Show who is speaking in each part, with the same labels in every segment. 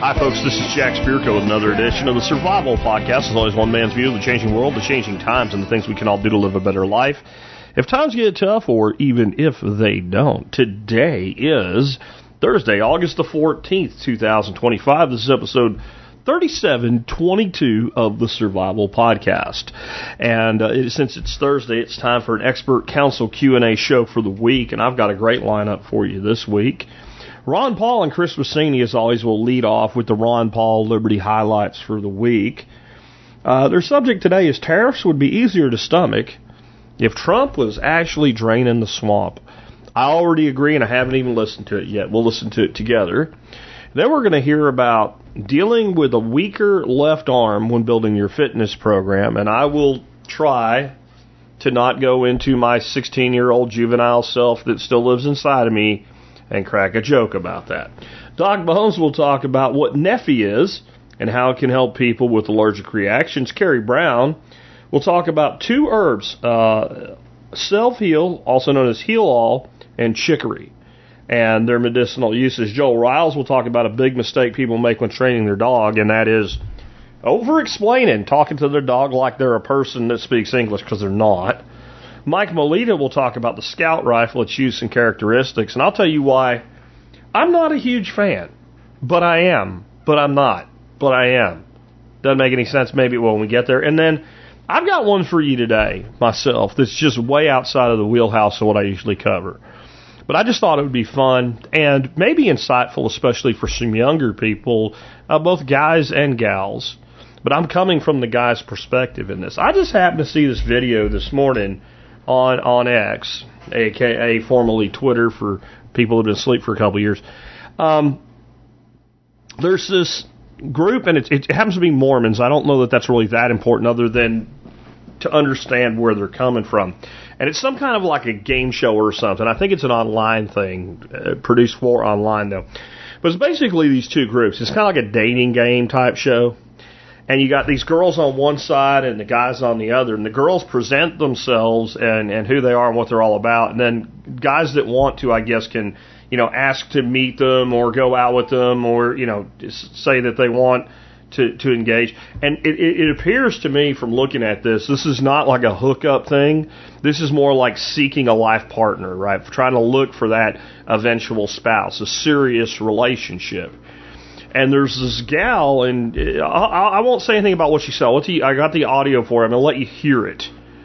Speaker 1: Hi, folks. This is Jack Spirko with another edition of the Survival Podcast. As always, one man's view of the changing world, the changing times, and the things we can all do to live a better life if times get tough or even if they don't. Today is Thursday, August the 14th, 2025. This is episode 3722 of the Survival Podcast. And since it's Thursday, it's time for an expert council Q&A show for the week, and I've got a great lineup for you this week. Ron Paul and Chris Rossini, as always, will lead off with the Ron Paul Liberty highlights for the week. Their subject today is tariffs would be easier to stomach if Trump was actually draining the swamp. I already agree, and I haven't even listened to it yet. We'll listen to it together. Then we're going to hear about dealing with a weaker left arm when building your fitness program, and I will try to not go into my 16-year-old juvenile self that still lives inside of me and crack a joke about that. Doc Bones will talk about what Neffy is and how it can help people with allergic reactions. Carrie Brown will talk about two herbs, Self-Heal, also known as Heal All, and chicory, and their medicinal uses. Joel Riles will talk about a big mistake people make when training their dog, and that is over-explaining, talking to their dog like they're a person that speaks English because they're not. Mike Molita will talk about the Scout rifle, its use and characteristics, and I'll tell you why I'm not a huge fan. But I am. But I'm not. But I am. Doesn't make any sense. Maybe it will when we get there. And then I've got one for you today, myself, that's just way outside of the wheelhouse of what I usually cover. But I just thought it would be fun and maybe insightful, especially for some younger people, both guys and gals. But I'm coming from the guy's perspective in this. I just happened to see this video this morning on X, a.k.a. formerly Twitter for people who have been asleep for a couple of years. There's this group, and it happens to be Mormons. I don't know that that's really that important other than to understand where they're coming from. And it's some kind of like a game show or something. I think it's an online thing, produced for online, though. But it's basically these two groups. It's kind of like a dating game type show. And you got these girls on one side and the guys on the other. And the girls present themselves and who they are and what they're all about. And then guys that want to, I guess, can, ask to meet them or go out with them or, just say that they want to engage. And it appears to me from looking at this is not like a hookup thing. This is more like seeking a life partner, right? Trying to look for that eventual spouse, a serious relationship. And there's this gal, and I won't say anything about what she said. I got the audio for it. I'm going to let you hear it.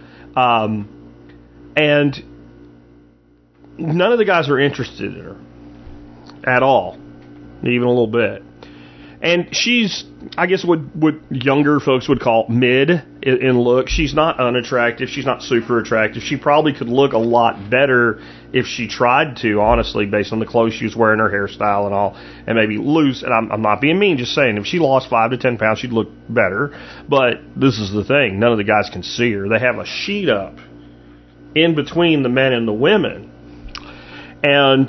Speaker 1: And none of the guys are interested in her at all, even a little bit. And she's, I guess, what younger folks would call mid in look. She's not unattractive. She's not super attractive. She probably could look a lot better if she tried to, honestly, based on the clothes she was wearing, her hairstyle and all, and maybe lose. And I'm not being mean, just saying, if she lost 5 to 10 pounds, she'd look better. But this is the thing. None of the guys can see her. They have a sheet up in between the men and the women. And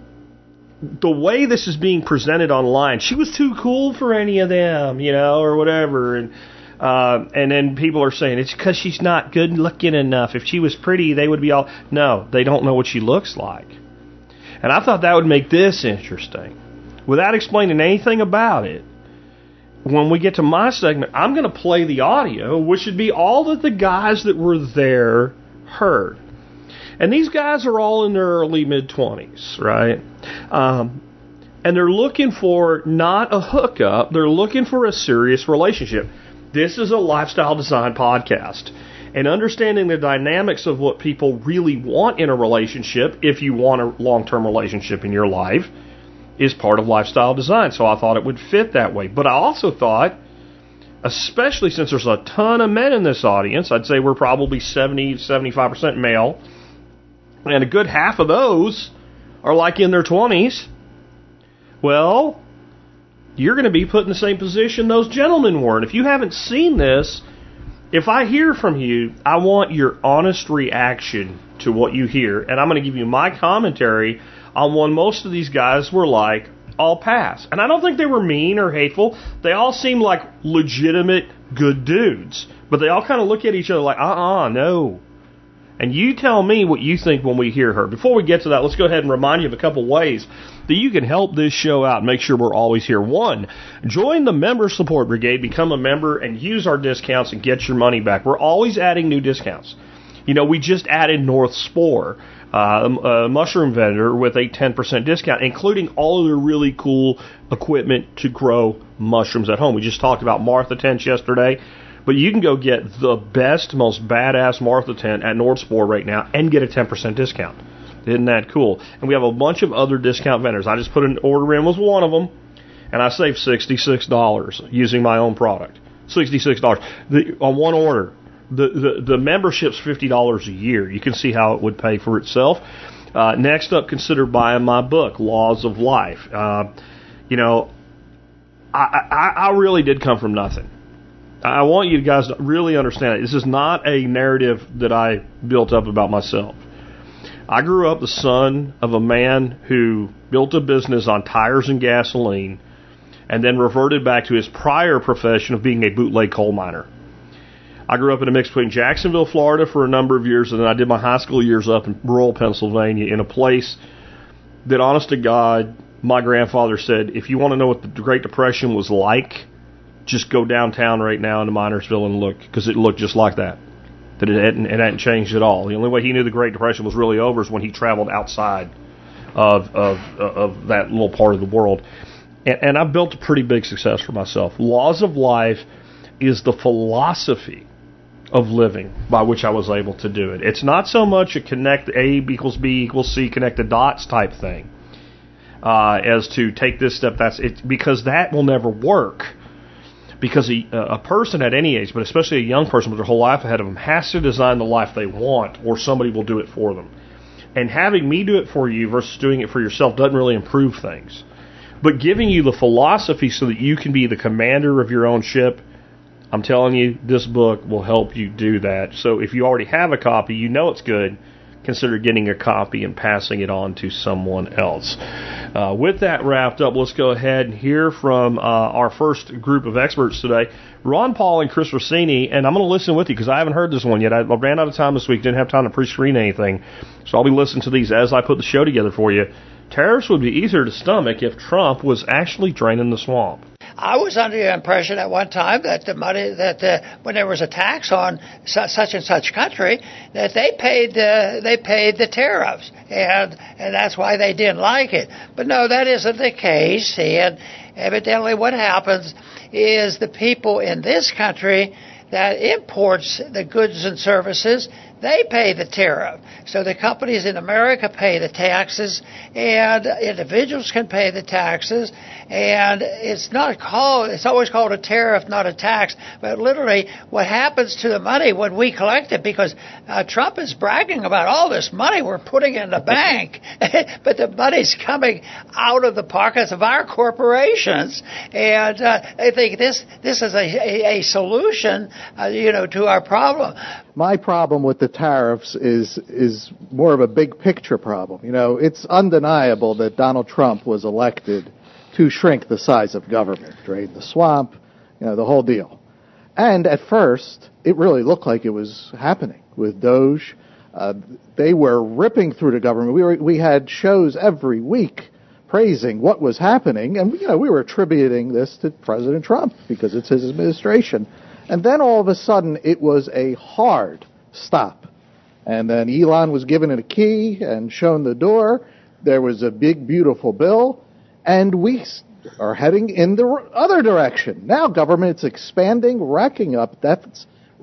Speaker 1: the way this is being presented online, she was too cool for any of them, or whatever. And then people are saying it's because she's not good looking enough. If she was pretty, they would be all... No, they don't know what she looks like. And I thought that would make this interesting. Without explaining anything about it, when we get to my segment, I'm going to play the audio, which would be all that the guys that were there heard. And these guys are all in their early mid-20s, right? And they're looking for not a hookup. They're looking for a serious relationship. This is a lifestyle design podcast. And understanding the dynamics of what people really want in a relationship, if you want a long-term relationship in your life, is part of lifestyle design. So I thought it would fit that way. But I also thought, especially since there's a ton of men in this audience, I'd say we're probably 70-75% male, and a good half of those are like in their 20s, well, you're going to be put in the same position those gentlemen were. And if you haven't seen this, if I hear from you, I want your honest reaction to what you hear. And I'm going to give you my commentary on when most of these guys were like, I'll pass. And I don't think they were mean or hateful. They all seem like legitimate good dudes. But they all kind of look at each other like, no. And you tell me what you think when we hear her. Before we get to that, let's go ahead and remind you of a couple ways that you can help this show out and make sure we're always here. One, join the Member Support Brigade, become a member, and use our discounts and get your money back. We're always adding new discounts. You know, we just added North Spore, a mushroom vendor with a 10% discount, including all of their really cool equipment to grow mushrooms at home. We just talked about Martha tents yesterday. But you can go get the best, most badass Martha tent at North Spore right now and get a 10% discount. Isn't that cool? And we have a bunch of other discount vendors. I just put an order in with one of them, and I saved $66 using my own product. $66 on one order. The membership's $50 a year. You can see how it would pay for itself. Next up, consider buying my book, Laws of Life. You know, I really did come from nothing. I want you guys to really understand it. This is not a narrative that I built up about myself. I grew up the son of a man who built a business on tires and gasoline and then reverted back to his prior profession of being a bootleg coal miner. I grew up in a mix between Jacksonville, Florida for a number of years, and then I did my high school years up in rural Pennsylvania in a place that, honest to God, my grandfather said, if you want to know what the Great Depression was like, just go downtown right now into Minersville and look, because it looked just like that. That it hadn't changed at all. The only way he knew the Great Depression was really over is when he traveled outside of that little part of the world. And I built a pretty big success for myself. Laws of Life is the philosophy of living by which I was able to do it. It's not so much a connect A equals B equals C, connect the dots type thing, as to take this step, that's it, because that will never work. Because a person at any age, but especially a young person with their whole life ahead of them, has to design the life they want, or somebody will do it for them. And having me do it for you versus doing it for yourself doesn't really improve things. But giving you the philosophy so that you can be the commander of your own ship, I'm telling you, this book will help you do that. So if you already have a copy, you know it's good, consider getting a copy and passing it on to someone else. With that wrapped up, let's go ahead and hear from our first group of experts today, Ron Paul and Chris Rossini, and I'm going to listen with you because I haven't heard this one yet. I ran out of time this week, didn't have time to pre-screen anything, so I'll be listening to these as I put the show together for you. Tariffs would be easier to stomach if Trump was actually draining the swamp.
Speaker 2: I was under the impression at one time that the money when there was a tax on such and such country, that they paid the tariffs, and that's why they didn't like it. But no, that isn't the case. And evidently, what happens is the people in this country that imports the goods and services, they pay the tariff. So the companies in America pay the taxes, and individuals can pay the taxes. And it's always called a tariff, not a tax. But literally, what happens to the money when we collect it, because Trump is bragging about all this money we're putting in the bank, but the money's coming out of the pockets of our corporations. And I think this is a solution, to our problem.
Speaker 3: My problem with the tariffs is more of a big picture problem. It's undeniable that Donald Trump was elected to shrink the size of government, drain the swamp, the whole deal. And at first, it really looked like it was happening with Doge. They were ripping through the government. We had shows every week praising what was happening, and we were attributing this to President Trump because it's his administration. And then all of a sudden, it was a hard stop. And then Elon was given a key and shown the door. There was a big, beautiful bill. And we are heading in the other direction. Now government's expanding, racking up deficits.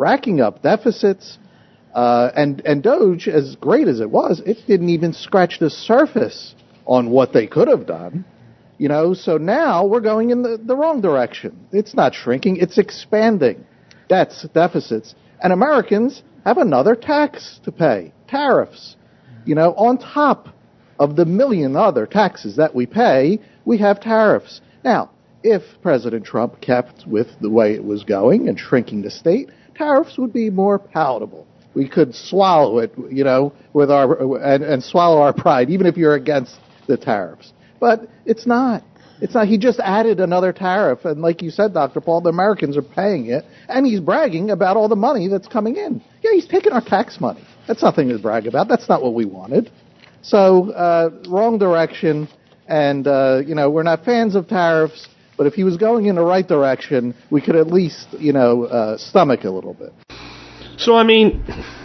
Speaker 3: And Doge, as great as it was, it didn't even scratch the surface on what they could have done. So now we're going in the wrong direction. It's not shrinking, it's expanding. Deficits. And Americans have another tax to pay, tariffs. On top of the million other taxes that we pay, we have tariffs. Now, if President Trump kept with the way it was going and shrinking the state, tariffs would be more palatable. We could swallow it, with and swallow our pride, even if you're against the tariffs. But it's not. It's not. He just added another tariff, and like you said, Dr. Paul, the Americans are paying it, and he's bragging about all the money that's coming in. Yeah, he's taking our tax money. That's nothing to brag about. That's not what we wanted. So, wrong direction, and, we're not fans of tariffs, but if he was going in the right direction, we could at least, stomach a little bit.
Speaker 1: So, I mean,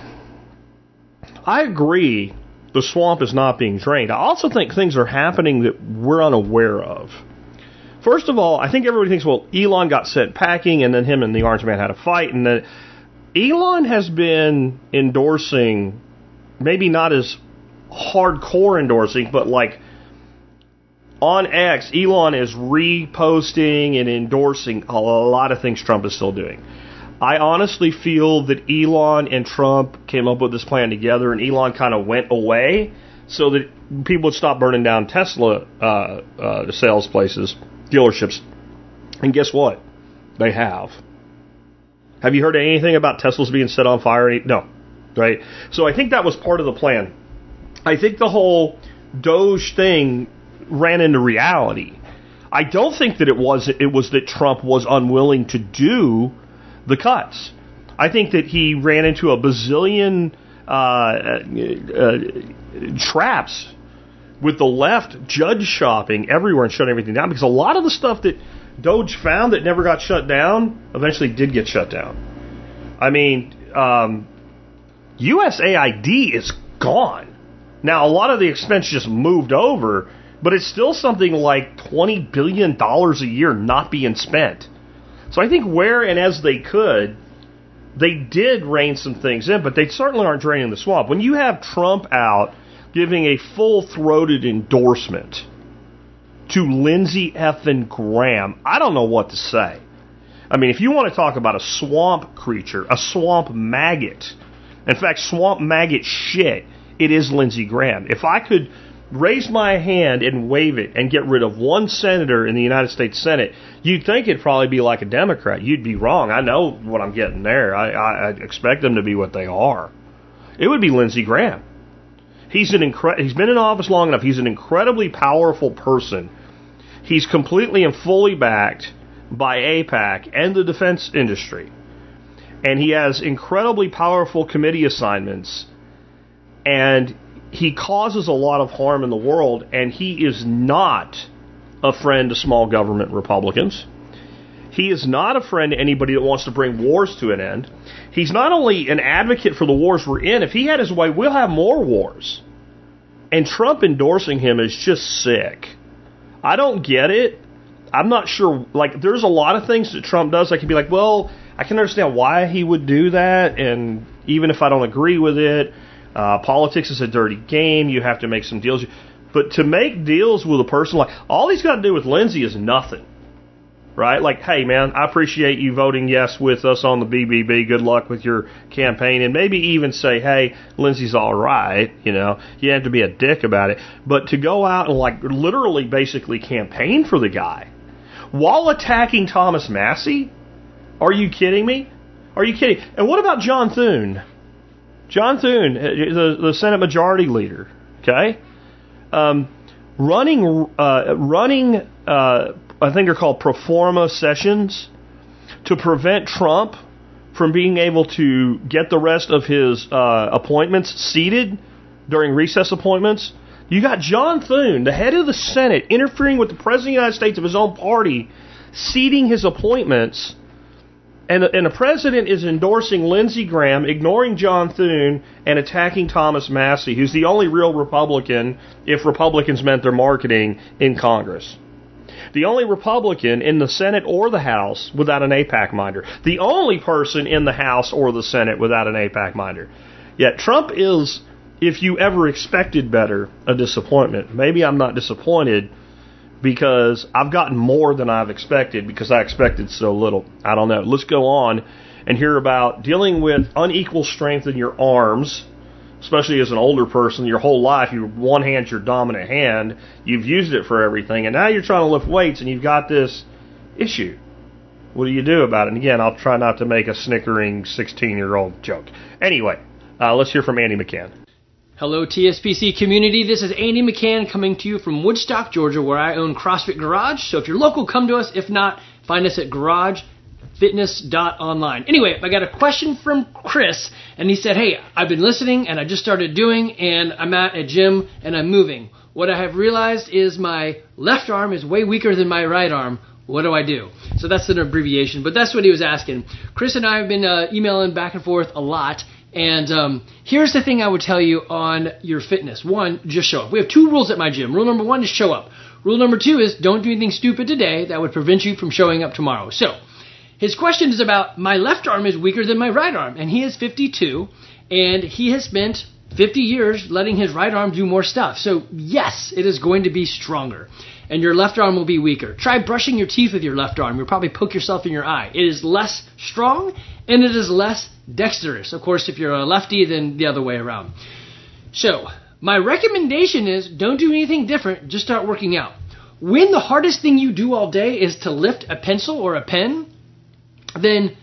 Speaker 1: I agree the swamp is not being drained. I also think things are happening that we're unaware of. First of all, I think everybody thinks, well, Elon got sent packing, and then him and the Orange Man had a fight, and then Elon has been endorsing, maybe not as hardcore endorsing, but like on X, Elon is reposting and endorsing a lot of things Trump is still doing. I honestly feel that Elon and Trump came up with this plan together, and Elon kind of went away so that people would stop burning down Tesla sales places, dealerships. And guess what? They have. Have you heard anything about Teslas being set on fire? No. Right? So I think that was part of the plan. I think the whole Doge thing ran into reality. I don't think that it was that Trump was unwilling to do the cuts. I think that he ran into a bazillion traps with the left judge shopping everywhere and shutting everything down, because a lot of the stuff that Doge found that never got shut down eventually did get shut down. I mean, USAID is gone. Now, a lot of the expense just moved over, but it's still something like $20 billion a year not being spent. So I think where and as they could, they did rein some things in, but they certainly aren't draining the swamp. When you have Trump out giving a full-throated endorsement to Lindsey effing Graham, I don't know what to say. I mean, if you want to talk about a swamp creature, a swamp maggot, in fact, swamp maggot shit, it is Lindsey Graham. If I could raise my hand and wave it and get rid of one senator in the United States Senate, you'd think it'd probably be like a Democrat. You'd be wrong. I know what I'm getting there. I expect them to be what they are. It would be Lindsey Graham. He's been in office long enough. He's an incredibly powerful person. He's completely and fully backed by AIPAC and the defense industry. And he has incredibly powerful committee assignments. And he causes a lot of harm in the world, and he is not a friend to small government Republicans. He is not a friend to anybody that wants to bring wars to an end. He's not only an advocate for the wars we're in, if he had his way, we'll have more wars. And Trump endorsing him is just sick. I don't get it. I'm not sure. Like, there's a lot of things that Trump does I can be like, well, I can understand why he would do that, and even if I don't agree with it, politics is a dirty game. You have to make some deals. But to make deals with a person like, all he's got to do with Lindsey is nothing. Right? Like, hey, man, I appreciate you voting yes with us on the BBB. Good luck with your campaign. And maybe even say, hey, Lindsey's all right. You know, you have to be a dick about it. But to go out and, like, literally basically campaign for the guy while attacking Thomas Massie? Are you kidding me? Are you kidding? And what about John Thune? John Thune, the Senate Majority Leader, okay, running, I think they're called pro forma sessions to prevent Trump from being able to get the rest of his appointments seated during recess appointments. You got John Thune, the head of the Senate, interfering with the President of the United States of his own party, seating his appointments. And the president is endorsing Lindsey Graham, ignoring John Thune, and attacking Thomas Massie, who's the only real Republican, if Republicans meant their marketing, in Congress. The only Republican in the Senate or the House without an AIPAC minder. The only person in the House or the Senate without an AIPAC minder. Yet Trump is, if you ever expected better, a disappointment. Maybe I'm not disappointed, because I've gotten more than I've expected because I expected so little. I don't know. Let's go on and hear about dealing with unequal strength in your arms, especially as an older person. Your whole life, one hand's your dominant hand. You've used it for everything, and now you're trying to lift weights, and you've got this issue. What do you do about it? And again, I'll try not to make a snickering 16-year-old joke. Anyway, let's hear from Andy McCann.
Speaker 4: Hello, TSPC community. This is Andy McCann coming to you from Woodstock, Georgia, where I own CrossFit Garage. So if you're local, come to us. If not, find us at garagefitness.online. Anyway, I got a question from Chris, and he said, hey, I've been listening, and I just started doing, and I'm at a gym, and I'm moving. What I have realized is my left arm is way weaker than my right arm. What do I do? So that's an abbreviation, but that's what he was asking. Chris and I have been emailing back and forth a lot. And here's the thing I would tell you on your fitness. One, just show up. We have 2 rules at my gym. Rule number 1 is show up. Rule number 2 is don't do anything stupid today that would prevent you from showing up tomorrow. So his question is about my left arm is weaker than my right arm. And he is 52, and he has spent 50 years letting his right arm do more stuff. So yes, it is going to be stronger. And your left arm will be weaker. Try brushing your teeth with your left arm. You'll probably poke yourself in your eye. It is less strong, and it is less dexterous. Of course, if you're a lefty, then the other way around. So, my recommendation is don't do anything different. Just start working out. When the hardest thing you do all day is to lift a pencil or a pen, then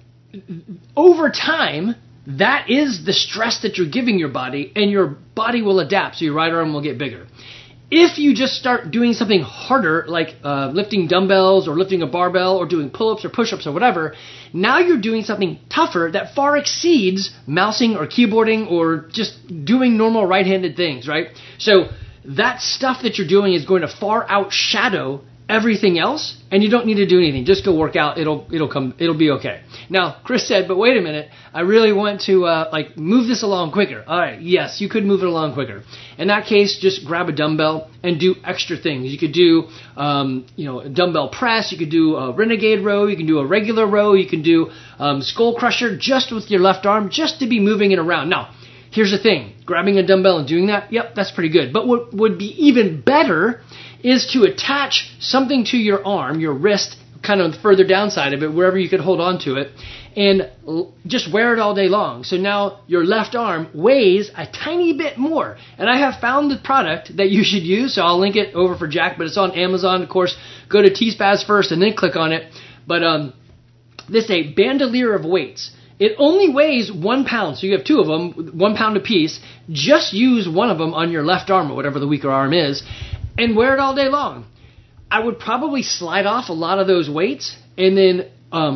Speaker 4: over time, that is the stress that you're giving your body, and your body will adapt, so your right arm will get bigger. If you just start doing something harder, like lifting dumbbells or lifting a barbell or doing pull-ups or push-ups or whatever, now you're doing something tougher that far exceeds mousing or keyboarding or just doing normal right-handed things, right? So that stuff that you're doing is going to far outshadow everything else, and you don't need to do anything. Just go work out. It'll be okay. Now, Chris said, but wait a minute. I really want to move this along quicker. All right, yes, you could move it along quicker. In that case, just grab a dumbbell and do extra things. You could do, a dumbbell press. You could do a renegade row. You can do a regular row. You can do skull crusher just with your left arm, just to be moving it around. Now, here's the thing. Grabbing a dumbbell and doing that, yep, that's pretty good. But what would be even better is to attach something to your arm, your wrist, kind of the further downside of it, wherever you could hold on to it, and just wear it all day long. So now your left arm weighs a tiny bit more. And I have found the product that you should use, so I'll link it over for Jack, but it's on Amazon. Of course, go to T-Spaz first and then click on it. But this is a bandolier of weights. It only weighs 1 pound, so you have 2 of them, 1 pound apiece. Just use one of them on your left arm, or whatever the weaker arm is, and wear it all day long. I would probably slide off a lot of those weights and then,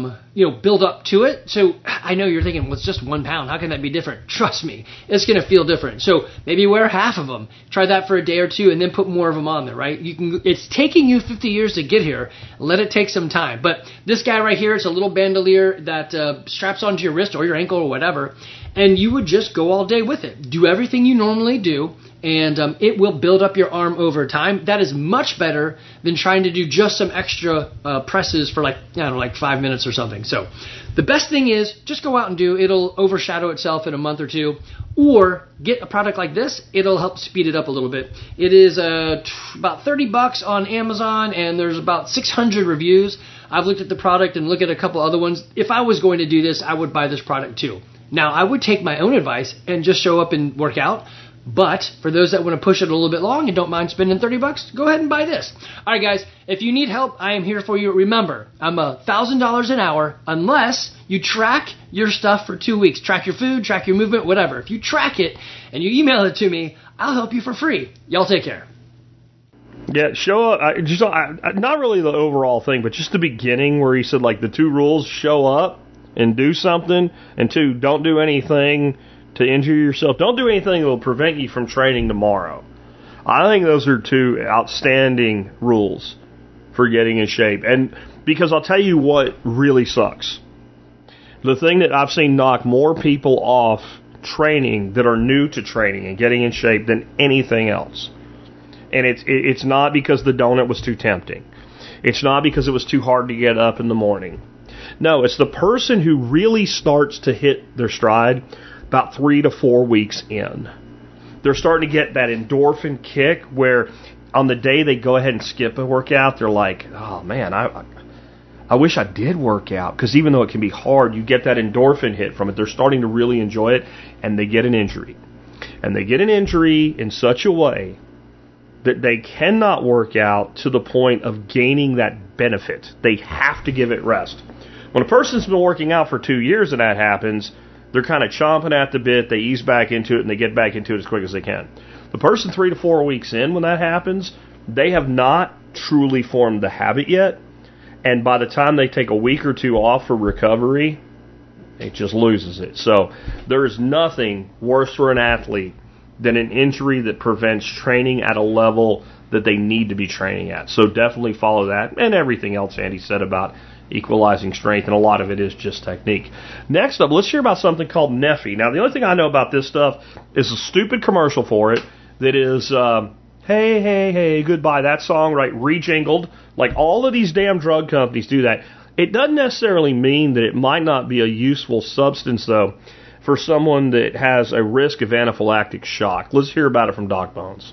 Speaker 4: build up to it. So I know you're thinking, well, it's just 1 pound. How can that be different? Trust me, it's going to feel different. So maybe wear half of them. Try that for a day or 2 and then put more of them on there, right? It's taking you 50 years to get here. Let it take some time. But this guy right here, it's a little bandolier that straps onto your wrist or your ankle or whatever. And you would just go all day with it. Do everything you normally do, and it will build up your arm over time. That is much better than trying to do just some extra presses for 5 minutes or something. So the best thing is just go out and do. It'll overshadow itself in a month or 2. Or get a product like this. It'll help speed it up a little bit. It is about $30 on Amazon, and there's about 600 reviews. I've looked at the product and looked at a couple other ones. If I was going to do this, I would buy this product too. Now, I would take my own advice and just show up and work out. But for those that want to push it a little bit long and don't mind spending $30, go ahead and buy this. All right, guys, if you need help, I am here for you. Remember, I'm $1,000 an hour unless you track your stuff for 2 weeks. Track your food, track your movement, whatever. If you track it and you email it to me, I'll help you for free. Y'all take care.
Speaker 1: Yeah, show up. Not really the overall thing, but just the beginning where he said, the 2 rules: show up and do something, and 2, don't do anything to injure yourself. Don't do anything that will prevent you from training tomorrow. I think those are 2 outstanding rules for getting in shape. And because I'll tell you what really sucks. The thing that I've seen knock more people off training that are new to training and getting in shape than anything else. And it's not because the donut was too tempting. It's not because it was too hard to get up in the morning. No, it's the person who really starts to hit their stride about 3 to 4 weeks in. They're starting to get that endorphin kick where on the day they go ahead and skip a workout, they're like, oh man, I wish I did work out. Because even though it can be hard, you get that endorphin hit from it. They're starting to really enjoy it, and they get an injury. And they get an injury in such a way that they cannot work out to the point of gaining that benefit. They have to give it rest. When a person's been working out for 2 years and that happens, they're kind of chomping at the bit, they ease back into it, and they get back into it as quick as they can. The person 3 to 4 weeks in, when that happens, they have not truly formed the habit yet, and by the time they take a week or two off for recovery, it just loses it. So there is nothing worse for an athlete than an injury that prevents training at a level that they need to be training at. So definitely follow that, and everything else Andy said about equalizing strength, and a lot of it is just technique. Next up, let's hear about something called Neffy. Now, the only thing I know about this stuff is a stupid commercial for it that is, hey, hey, hey, goodbye, that song, right, rejingled. Like all of these damn drug companies do that. It doesn't necessarily mean that it might not be a useful substance, though, for someone that has a risk of anaphylactic shock. Let's hear about it from Doc Bones.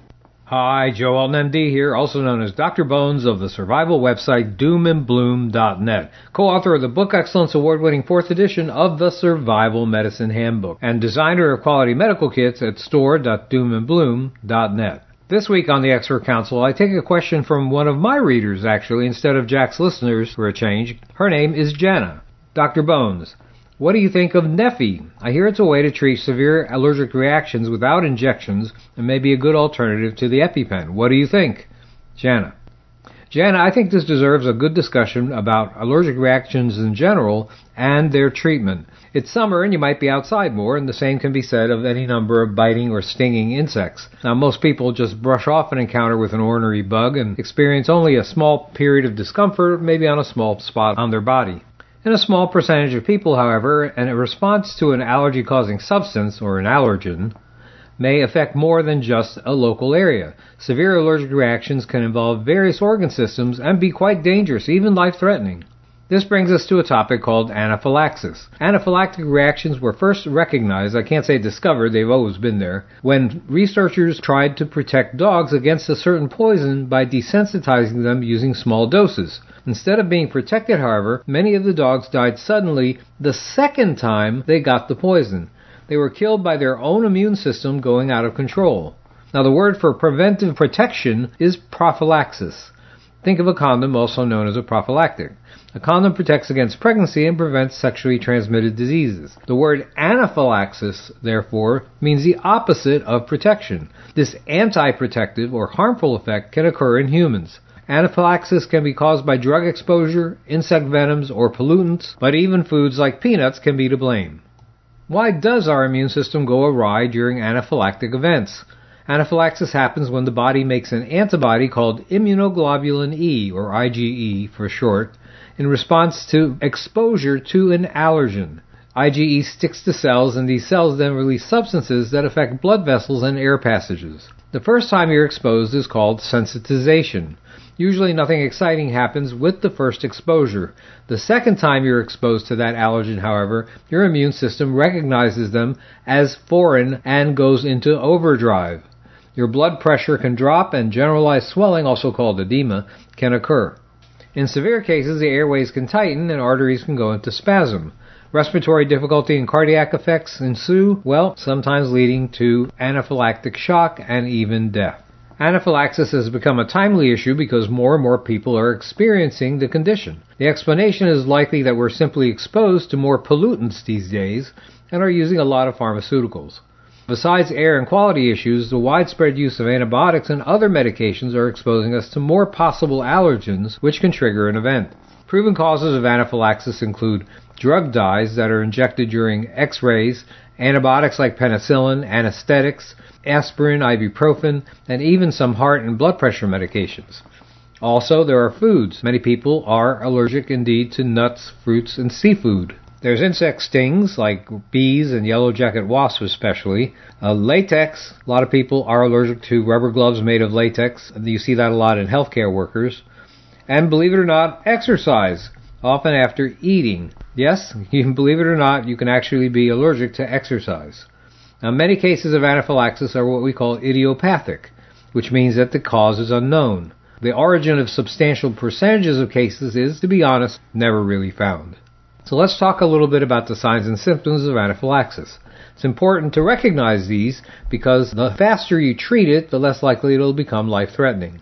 Speaker 5: Hi, Joe Alton, MD here, also known as Dr. Bones of the survival website doomandbloom.net, co-author of the Book Excellence Award-winning 4th edition of the Survival Medicine Handbook, and designer of quality medical kits at store.doomandbloom.net. This week on the Expert Council, I take a question from one of my readers, actually, instead of Jack's listeners, for a change. Her name is Jana. Dr. Bones, what do you think of Neffy? I hear it's a way to treat severe allergic reactions without injections and may be a good alternative to the EpiPen. What do you think? Jana, I think this deserves a good discussion about allergic reactions in general and their treatment. It's summer and you might be outside more, and the same can be said of any number of biting or stinging insects. Now, most people just brush off an encounter with an ornery bug and experience only a small period of discomfort, maybe on a small spot on their body. In a small percentage of people, however, a response to an allergy-causing substance, or an allergen, may affect more than just a local area. Severe allergic reactions can involve various organ systems and be quite dangerous, even life-threatening. This brings us to a topic called anaphylaxis. Anaphylactic reactions were first recognized, I can't say discovered, they've always been there, when researchers tried to protect dogs against a certain poison by desensitizing them using small doses. Instead of being protected, however, many of the dogs died suddenly the second time they got the poison. They were killed by their own immune system going out of control. Now, the word for preventive protection is prophylaxis. Think of a condom, also known as a prophylactic. A condom protects against pregnancy and prevents sexually transmitted diseases. The word anaphylaxis, therefore, means the opposite of protection. This anti-protective or harmful effect can occur in humans. Anaphylaxis can be caused by drug exposure, insect venoms, or pollutants, but even foods like peanuts can be to blame. Why does our immune system go awry during anaphylactic events? Anaphylaxis happens when the body makes an antibody called immunoglobulin E, or IgE for short, in response to exposure to an allergen. IgE sticks to cells, and these cells then release substances that affect blood vessels and air passages. The first time you're exposed is called sensitization. Usually nothing exciting happens with the first exposure. The second time you're exposed to that allergen, however, your immune system recognizes them as foreign and goes into overdrive. Your blood pressure can drop and generalized swelling, also called edema, can occur. In severe cases, the airways can tighten and arteries can go into spasm. Respiratory difficulty and cardiac effects ensue, sometimes leading to anaphylactic shock and even death. Anaphylaxis has become a timely issue because more and more people are experiencing the condition. The explanation is likely that we're simply exposed to more pollutants these days and are using a lot of pharmaceuticals. Besides air and quality issues, the widespread use of antibiotics and other medications are exposing us to more possible allergens which can trigger an event. Proven causes of anaphylaxis include drug dyes that are injected during X-rays, antibiotics like penicillin, anesthetics, aspirin, ibuprofen, and even some heart and blood pressure medications. Also, there are foods. Many people are allergic indeed to nuts, fruits, and seafood. There's insect stings like bees and yellow jacket wasps especially. Latex. A lot of people are allergic to rubber gloves made of latex. You see that a lot in healthcare workers. And believe it or not, exercise, often after eating. Yes, you can believe it or not, you can actually be allergic to exercise. Now, many cases of anaphylaxis are what we call idiopathic, which means that the cause is unknown. The origin of substantial percentages of cases is, to be honest, never really found. So let's talk a little bit about the signs and symptoms of anaphylaxis. It's important to recognize these because the faster you treat it, the less likely it'll become life-threatening.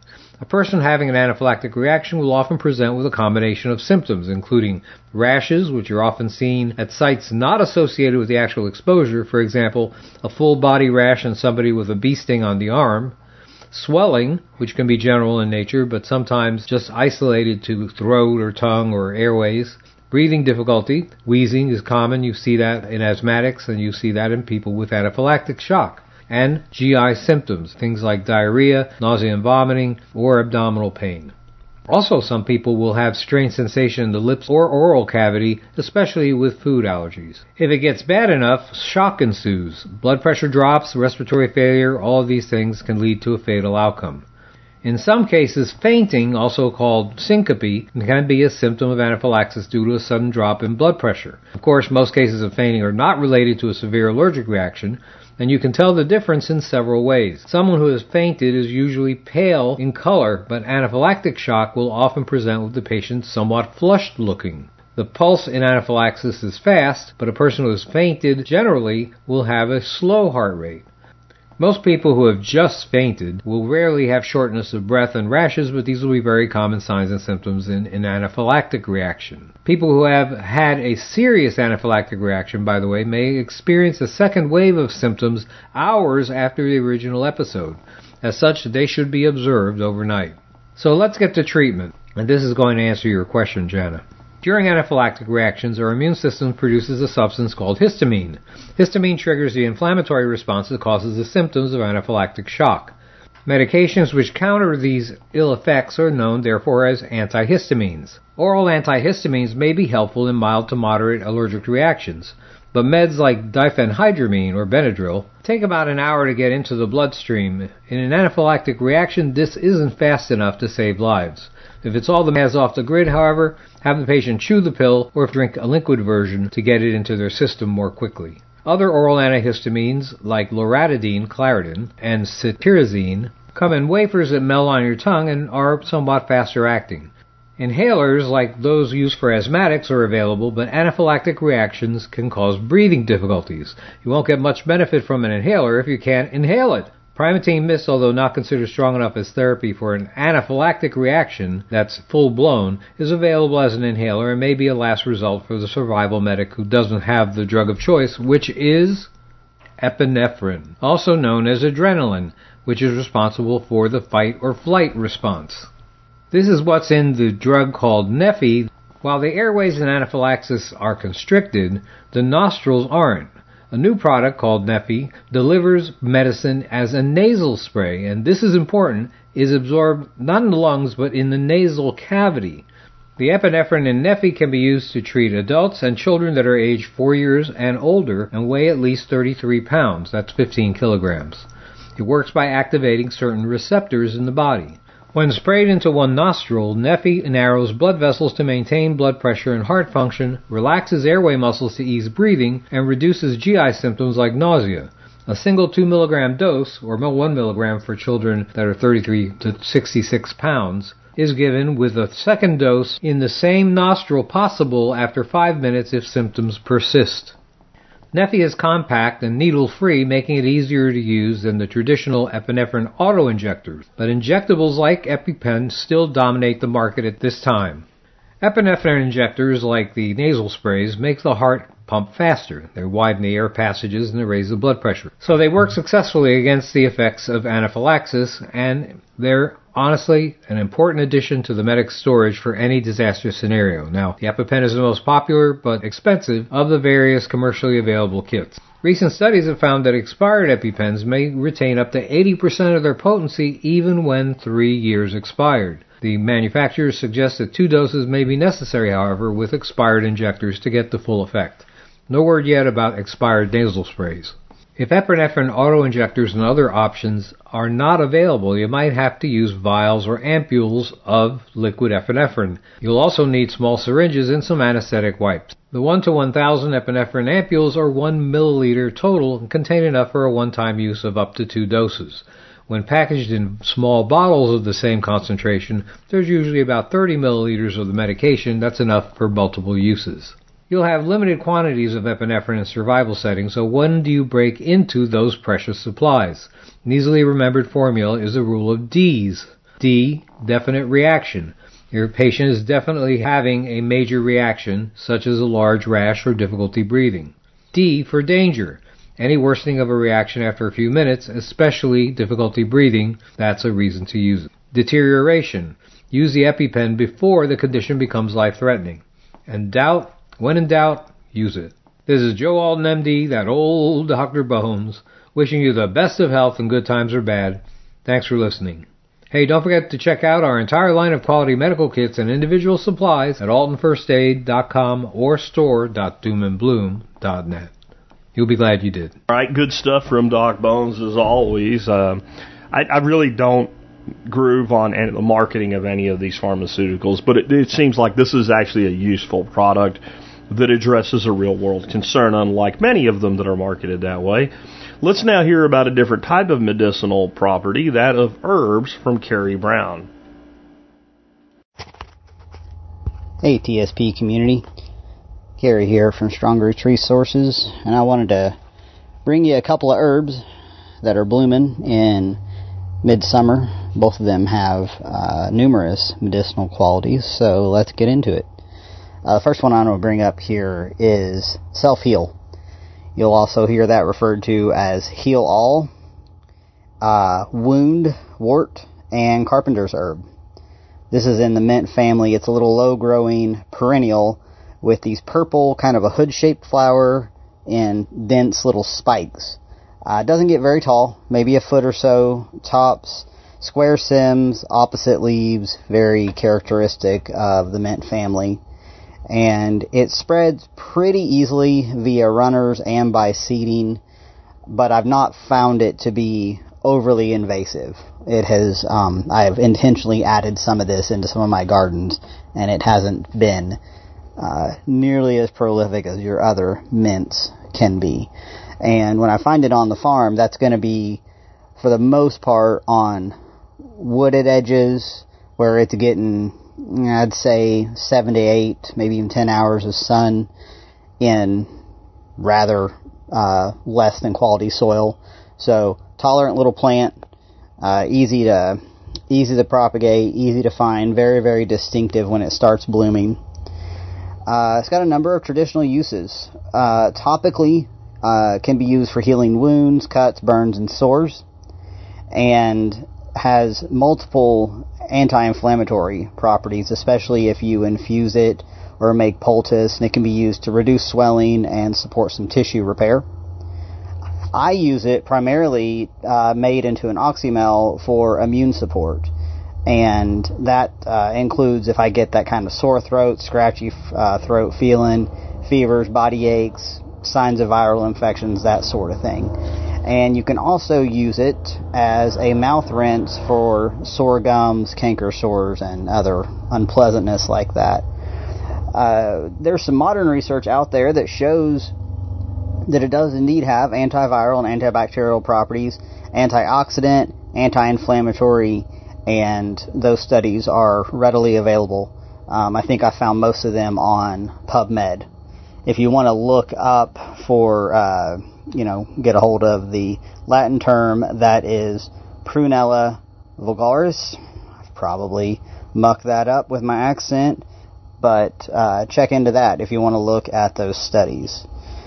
Speaker 5: A person having an anaphylactic reaction will often present with a combination of symptoms, including rashes, which are often seen at sites not associated with the actual exposure, for example, a full body rash in somebody with a bee sting on the arm, swelling, which can be general in nature but sometimes just isolated to throat or tongue or airways, breathing difficulty, wheezing is common, you see that in asthmatics and you see that in people with anaphylactic shock, and GI symptoms, things like diarrhea, nausea and vomiting, or abdominal pain. Also, some people will have strange sensation in the lips or oral cavity, especially with food allergies. If it gets bad enough, shock ensues. Blood pressure drops, respiratory failure, all of these things can lead to a fatal outcome. In some cases, fainting, also called syncope, can be a symptom of anaphylaxis due to a sudden drop in blood pressure. Of course, most cases of fainting are not related to a severe allergic reaction, and you can tell the difference in several ways. Someone who has fainted is usually pale in color, but anaphylactic shock will often present with the patient somewhat flushed looking. The pulse in anaphylaxis is fast, but a person who has fainted generally will have a slow heart rate. Most people who have just fainted will rarely have shortness of breath and rashes, but these will be very common signs and symptoms in an anaphylactic reaction. People who have had a serious anaphylactic reaction, by the way, may experience a second wave of symptoms hours after the original episode. As such, they should be observed overnight. So let's get to treatment. And this is going to answer your question, Jana. During anaphylactic reactions, our immune system produces a substance called histamine. Histamine triggers the inflammatory response that causes the symptoms of anaphylactic shock. Medications which counter these ill effects are known, therefore, as antihistamines. Oral antihistamines may be helpful in mild to moderate allergic reactions, but meds like diphenhydramine or Benadryl take about an hour to get into the bloodstream. In an anaphylactic reaction, this isn't fast enough to save lives. If it's all the meds off the grid, however, have the patient chew the pill or drink a liquid version to get it into their system more quickly. Other oral antihistamines like loratadine, Claritin, and cetirizine come in wafers that melt on your tongue and are somewhat faster acting. Inhalers like those used for asthmatics are available, but anaphylactic reactions can cause breathing difficulties. You won't get much benefit from an inhaler if you can't inhale it. Primatene Mist, although not considered strong enough as therapy for an anaphylactic reaction that's full-blown, is available as an inhaler and may be a last result for the survival medic who doesn't have the drug of choice, which is epinephrine, also known as adrenaline, which is responsible for the fight or flight response. This is what's in the drug called Neffy. While the airways in anaphylaxis are constricted, the nostrils aren't. A new product called Neffy delivers medicine as a nasal spray, and this is important, is absorbed not in the lungs but in the nasal cavity. The epinephrine in Neffy can be used to treat adults and children that are aged 4 years and older and weigh at least 33 pounds, that's 15 kilograms. It works by activating certain receptors in the body. When sprayed into one nostril, Neffy narrows blood vessels to maintain blood pressure and heart function, relaxes airway muscles to ease breathing, and reduces GI symptoms like nausea. A single 2 milligram dose, or 1 milligram for children that are 33 to 66 pounds, is given with a second dose in the same nostril possible after 5 minutes if symptoms persist. Neffy is compact and needle-free, making it easier to use than the traditional epinephrine auto-injectors, but injectables like EpiPen still dominate the market at this time. Epinephrine injectors, like the nasal sprays, make the heart pump faster. They widen the air passages and they raise the blood pressure. So they work successfully against the effects of anaphylaxis, and they're honestly an important addition to the medic's storage for any disaster scenario. Now, the EpiPen is the most popular but expensive of the various commercially available kits. Recent studies have found that expired EpiPens may retain up to 80% of their potency even when 3 years expired. The manufacturers suggest that 2 doses may be necessary, however, with expired injectors to get the full effect. No word yet about expired nasal sprays. If epinephrine auto-injectors and other options are not available, you might have to use vials or ampules of liquid epinephrine. You'll also need small syringes and some anesthetic wipes. The 1 to 1,000 epinephrine ampules are 1 milliliter total and contain enough for a one-time use of up to 2 doses. When packaged in small bottles of the same concentration, there's usually about 30 milliliters of the medication. That's enough for multiple uses. You'll have limited quantities of epinephrine in survival settings, so when do you break into those precious supplies? An easily remembered formula is the rule of D's. D, definite reaction. Your patient is definitely having a major reaction, such as a large rash or difficulty breathing. D for danger. Any worsening of a reaction after a few minutes, especially difficulty breathing, that's a reason to use it. Deterioration. Use the EpiPen before the condition becomes life-threatening. And when in doubt, use it. This is Joe Alton, MD, that old Dr. Bones, wishing you the best of health in good times or bad. Thanks for listening. Hey, don't forget to check out our entire line of quality medical kits and individual supplies at altonfirstaid.com or store.doomandbloom.net. You'll be glad you did.
Speaker 1: All right, good stuff from Doc Bones as always. I really don't groove on the marketing of any of these pharmaceuticals, but it seems like this is actually a useful product that addresses a real-world concern, unlike many of them that are marketed that way. Let's now hear about a different type of medicinal property, that of herbs, from Kerry Brown.
Speaker 6: Hey, TSP community. Kerry here from Strong Roots Resources, and I wanted to bring you a couple of herbs that are blooming in midsummer. Both of them have numerous medicinal qualities, so let's get into it. The first one I'm going to bring up here is Self-Heal. You'll also hear that referred to as Heal All, Wound, Wart, and Carpenter's Herb. This is in the mint family. It's a little low-growing perennial with these purple, kind of a hood-shaped flower and dense little spikes. It doesn't get very tall, maybe a foot or so tops. Square stems, opposite leaves, very characteristic of the mint family. And it spreads pretty easily via runners and by seeding, but I've not found it to be overly invasive. It has, I have intentionally added some of this into some of my gardens, and it hasn't been nearly as prolific as your other mints can be. And when I find it on the farm, that's going to be, for the most part, on wooded edges where it's getting, I'd say, 7 to 8, maybe even 10 hours of sun in rather less than quality soil. So tolerant little plant, easy to propagate, easy to find, very, very distinctive when it starts blooming. It's got a number of traditional uses. Topically, can be used for healing wounds, cuts, burns, and sores, and has multiple anti-inflammatory properties, especially if you infuse it or make poultice, and it can be used to reduce swelling and support some tissue repair. I use it primarily made into an oxymel for immune support, and that includes if I get that kind of sore throat, scratchy throat feeling, fevers, body aches, signs of viral infections, that sort of thing. And you can also use it as a mouth rinse for sore gums, canker sores, and other unpleasantness like that. There's some modern research out there that shows that it does indeed have antiviral and antibacterial properties, antioxidant, anti-inflammatory, and those studies are readily available. I think I found most of them on PubMed. If you want to look up for, get a hold of the Latin term, that is Prunella vulgaris. I've probably mucked that up with my accent, but check into that if you want to look at those studies.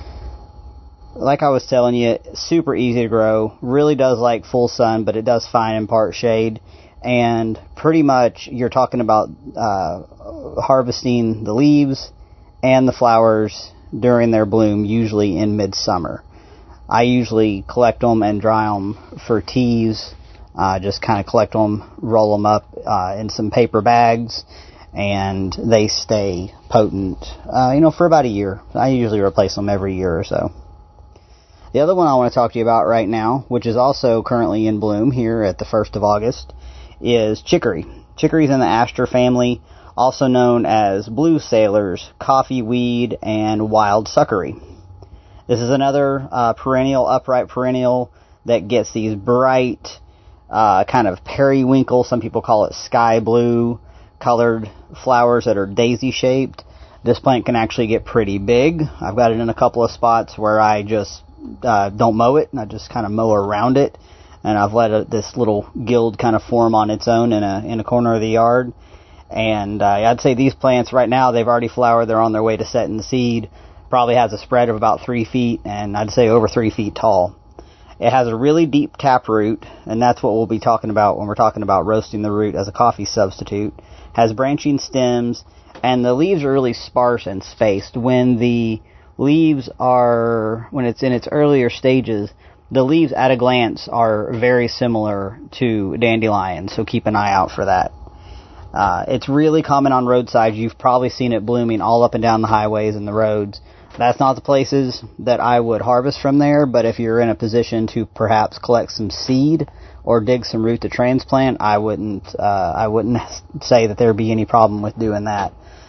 Speaker 6: Like I was telling you, super easy to grow, really does like full sun, but it does fine in part shade, and pretty much you're talking about harvesting the leaves and the flowers during their bloom, usually in midsummer. I usually collect them and dry them for teas, just kind of collect them, roll them up in some paper bags, and they stay potent, for about a year. I usually replace them every year or so. The other one I want to talk to you about right now, which is also currently in bloom here at the 1st of August, is chicory. Chicory's in the aster family, also known as blue sailors, coffee weed, and wild succory. This is another upright perennial that gets these bright, kind of periwinkle, some people call it sky blue, colored flowers that are daisy-shaped. This plant can actually get pretty big. I've got it in a couple of spots where I just don't mow it, and I just kind of mow around it. and I've let this little guild kind of form on its own in a corner of the yard. And I'd say these plants right now, they've already flowered. They're on their way to setting the seed. Probably has a spread of about 3 feet, and I'd say over 3 feet tall. It has a really deep taproot, and that's what we'll be talking about when we're talking about roasting the root as a coffee substitute. Has branching stems, and the leaves are really sparse and spaced. When the leaves when it's in its earlier stages, the leaves at a glance are very similar to dandelion, so keep an eye out for that. It's really common on roadsides. You've probably seen it blooming all up and down the highways and the roads. That's not the places that I would harvest from there, but if you're in a position to perhaps collect some seed or dig some root to transplant, I wouldn't say that there'd be any problem with doing that.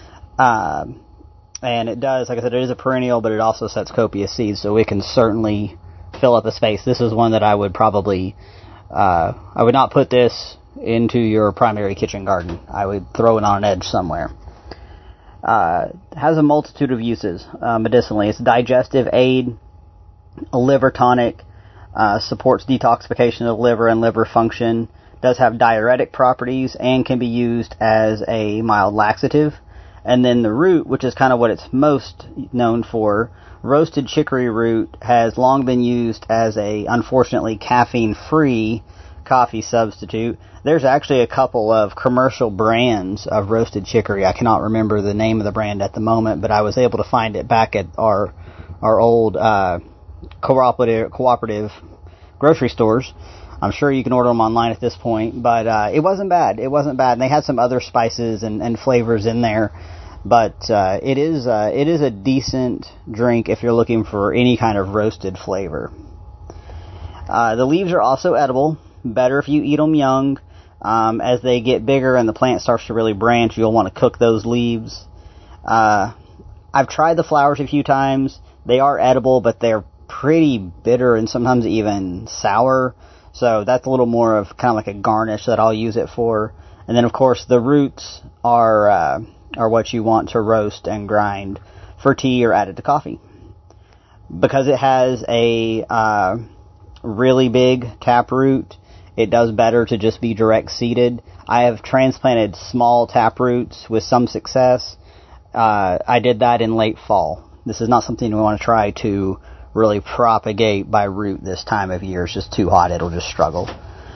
Speaker 6: And it does, like I said, it is a perennial, but it also sets copious seeds, so it can certainly fill up a space. This is one that I would probably, I would not put this into your primary kitchen garden. I would throw it on an edge somewhere. Has a multitude of uses medicinally. It's a digestive aid, a liver tonic, supports detoxification of the liver and liver function, does have diuretic properties, and can be used as a mild laxative. And then the root, which is kind of what it's most known for, roasted chicory root has long been used as a, unfortunately, caffeine-free coffee substitute. There's actually a couple of commercial brands of roasted chicory. I cannot remember the name of the brand at the moment, but I was able to find it back at our old cooperative grocery stores. I'm sure you can order them online at this point, but it wasn't bad. It wasn't bad. And they had some other spices and flavors in there, but it is a decent drink if you're looking for any kind of roasted flavor. The leaves are also edible. Better if you eat them young. As they get bigger and the plant starts to really branch, you'll want to cook those leaves. I've tried the flowers a few times. They are edible, but they're pretty bitter and sometimes even sour. So that's a little more of kind of like a garnish that I'll use it for. And then, of course, the roots are what you want to roast and grind for tea or added to coffee. Because it has a really big taproot, it does better to just be direct seeded. I have transplanted small taproots with some success. I did that in late fall. This is not something we want to try to really propagate by root this time of year. It's just too hot. It'll just struggle.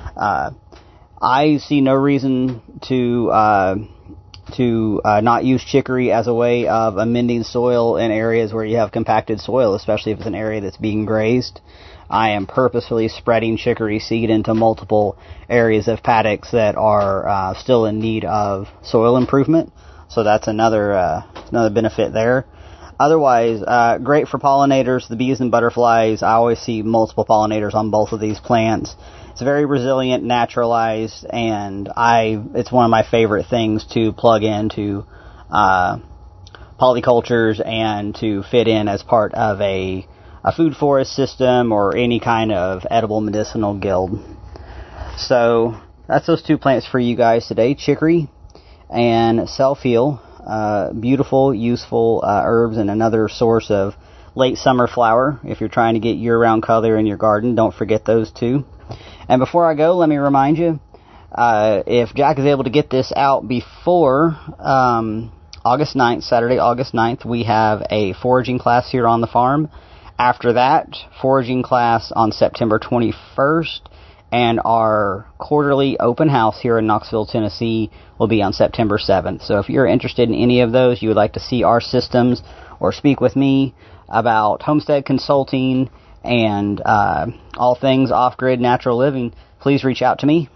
Speaker 6: I see no reason to not use chicory as a way of amending soil in areas where you have compacted soil, especially if it's an area that's being grazed. I am purposefully spreading chicory seed into multiple areas of paddocks that are still in need of soil improvement. So that's another benefit there. Otherwise, great for pollinators, the bees and butterflies. I always see multiple pollinators on both of these plants. It's very resilient, naturalized, and it's one of my favorite things to plug into polycultures and to fit in as part of a food forest system or any kind of edible medicinal guild. So that's those two plants for you guys today, chicory and self-heal. Beautiful, useful herbs and another source of late summer flower. If you're trying to get year-round color in your garden, don't forget those two. And before I go, let me remind you, if Jack is able to get this out before August 9th, Saturday, August 9th, we have a foraging class here on the farm. After that, foraging class on September 21st, and our quarterly open house here in Knoxville, Tennessee will be on September 7th. So if you're interested in any of those, you would like to see our systems or speak with me about homestead consulting and all things off-grid natural living, please reach out to me,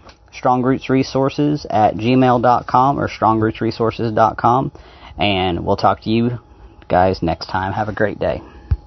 Speaker 6: strongrootsresources@gmail.com or strongrootsresources.com, and we'll talk to you guys next time. Have a great day.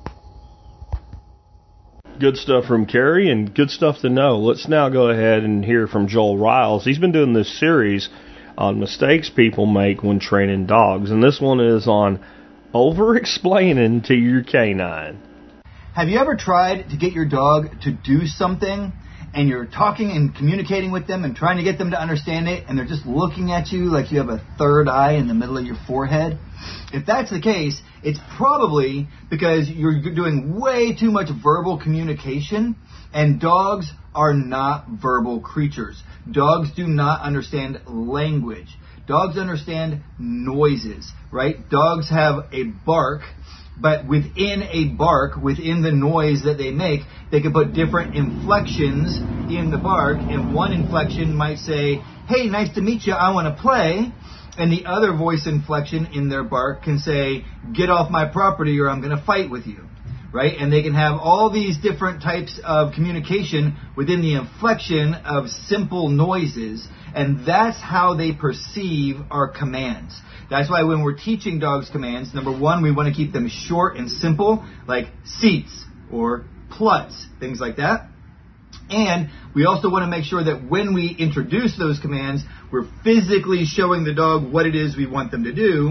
Speaker 1: Good stuff from Kerry and good stuff to know. Let's now go ahead and hear from Joel Riles. He's been doing this series on mistakes people make when training dogs, and this one is on over-explaining to your canine.
Speaker 7: Have you ever tried to get your dog to do something and you're talking and communicating with them and trying to get them to understand it, and they're just looking at you like you have a third eye in the middle of your forehead, if that's the case, it's probably because you're doing way too much verbal communication, and dogs are not verbal creatures. Dogs do not understand language. Dogs understand noises, right? Dogs have a bark, but within a bark, within the noise that they make, they can put different inflections in the bark, and one inflection might say, hey, nice to meet you, I want to play, and the other voice inflection in their bark can say, get off my property or I'm going to fight with you, right? And they can have all these different types of communication within the inflection of simple noises, and that's how they perceive our commands. That's why when we're teaching dogs commands, number one, we want to keep them short and simple, like seats or pluts, things like that. And we also want to make sure that when we introduce those commands, we're physically showing the dog what it is we want them to do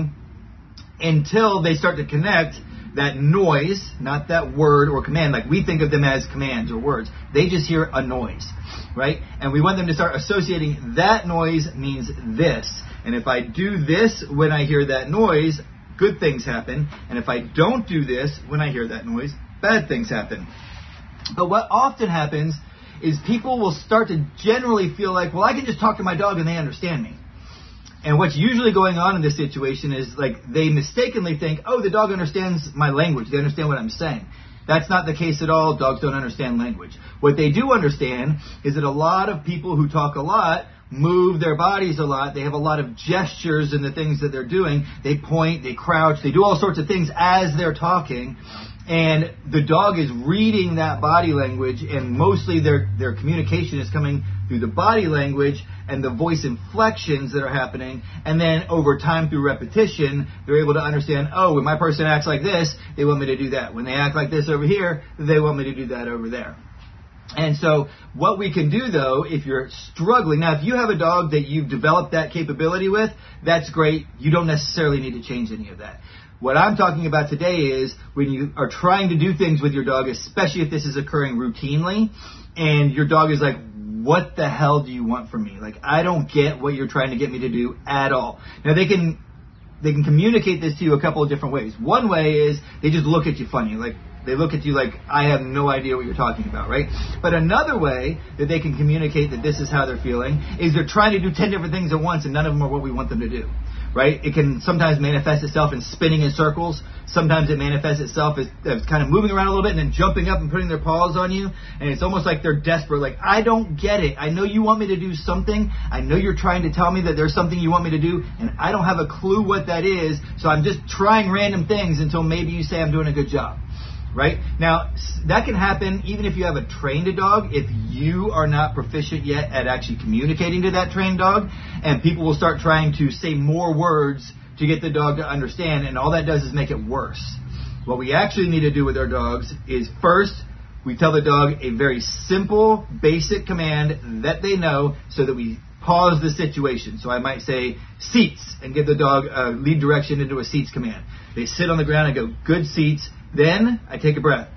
Speaker 7: until they start to connect that noise, not that word or command, like we think of them as commands or words. They just hear a noise, right? And we want them to start associating that noise means this. And if I do this when I hear that noise, good things happen. And if I don't do this when I hear that noise, bad things happen. But what often happens is people will start to generally feel like, well, I can just talk to my dog and they understand me. And what's usually going on in this situation is like they mistakenly think, oh, the dog understands my language. They understand what I'm saying. That's not the case at all. Dogs don't understand language. What they do understand is that a lot of people who talk a lot move their bodies a lot. They have a lot of gestures in the things that they're doing. They point, they crouch, they do all sorts of things as they're talking. And the dog is reading that body language, and mostly their communication is coming through the body language and the voice inflections that are happening. And then over time through repetition, they're able to understand, oh, when my person acts like this, they want me to do that. When they act like this over here, they want me to do that over there. And so what we can do, though, if you're struggling, now if you have a dog that you've developed that capability with, that's great. You don't necessarily need to change any of that. What I'm talking about today is when you are trying to do things with your dog, especially if this is occurring routinely, and your dog is like, what the hell do you want from me? Like, I don't get what you're trying to get me to do at all. Now, they can communicate this to you a couple of different ways. One way is they just look at you funny, like they look at you like, I have no idea what you're talking about, right? But another way that they can communicate that this is how they're feeling is they're trying to do 10 different things at once, and none of them are what we want them to do. Right? It can sometimes manifest itself in spinning in circles. Sometimes it manifests itself as kind of moving around a little bit and then jumping up and putting their paws on you. And it's almost like they're desperate. Like, I don't get it. I know you want me to do something. I know you're trying to tell me that there's something you want me to do. And I don't have a clue what that is. So I'm just trying random things until maybe you say I'm doing a good job. Right? Now, that can happen even if you have a trained dog, if you are not proficient yet at actually communicating to that trained dog, and people will start trying to say more words to get the dog to understand, and all that does is make it worse. What we actually need to do with our dogs is first, we tell the dog a very simple, basic command that they know so that we pause the situation. So I might say seats and give the dog a lead direction into a seats command. They sit on the ground and go, good seats. Then I take a breath.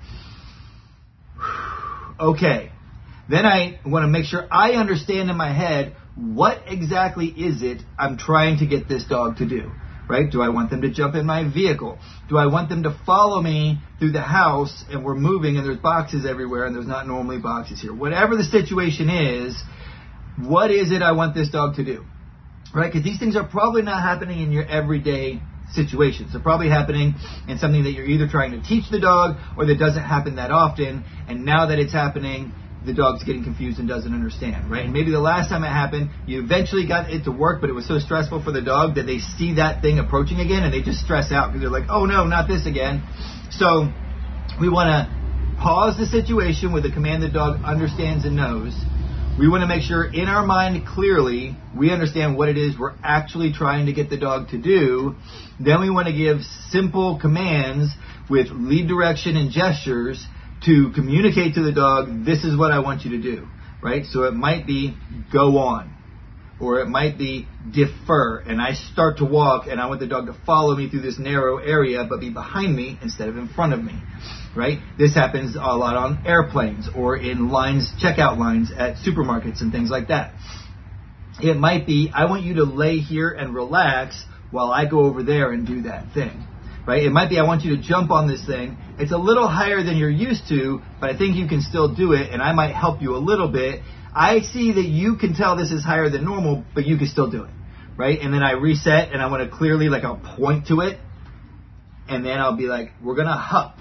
Speaker 7: Okay. Then I want to make sure I understand in my head what exactly is it I'm trying to get this dog to do. Right? Do I want them to jump in my vehicle? Do I want them to follow me through the house and we're moving and there's boxes everywhere and there's not normally boxes here? Whatever the situation is, what is it I want this dog to do? Right? Because these things are probably not happening in your everyday situations. They're probably happening in something that you're either trying to teach the dog or that doesn't happen that often, and now that it's happening, the dog's getting confused and doesn't understand, right? And maybe the last time it happened, you eventually got it to work, but it was so stressful for the dog that they see that thing approaching again and they just stress out because they're like, oh no, not this again. So we want to pause the situation with a command the dog understands and knows. We want to make sure in our mind clearly we understand what it is we're actually trying to get the dog to do. Then we want to give simple commands with lead direction and gestures to communicate to the dog, this is what I want you to do, right? So it might be go on, Or it might be defer, and I start to walk, and I want the dog to follow me through this narrow area, but be behind me instead of in front of me, right? This happens a lot on airplanes or in lines, checkout lines at supermarkets and things like that. It might be, I want you to lay here and relax while I go over there and do that thing, right? It might be, I want you to jump on this thing. It's a little higher than you're used to, but I think you can still do it, and I might help you a little bit. I see that you can tell this is higher than normal, but you can still do it, right? And then I reset, and I want to clearly, like, I'll point to it, and then I'll be like, we're going to hup,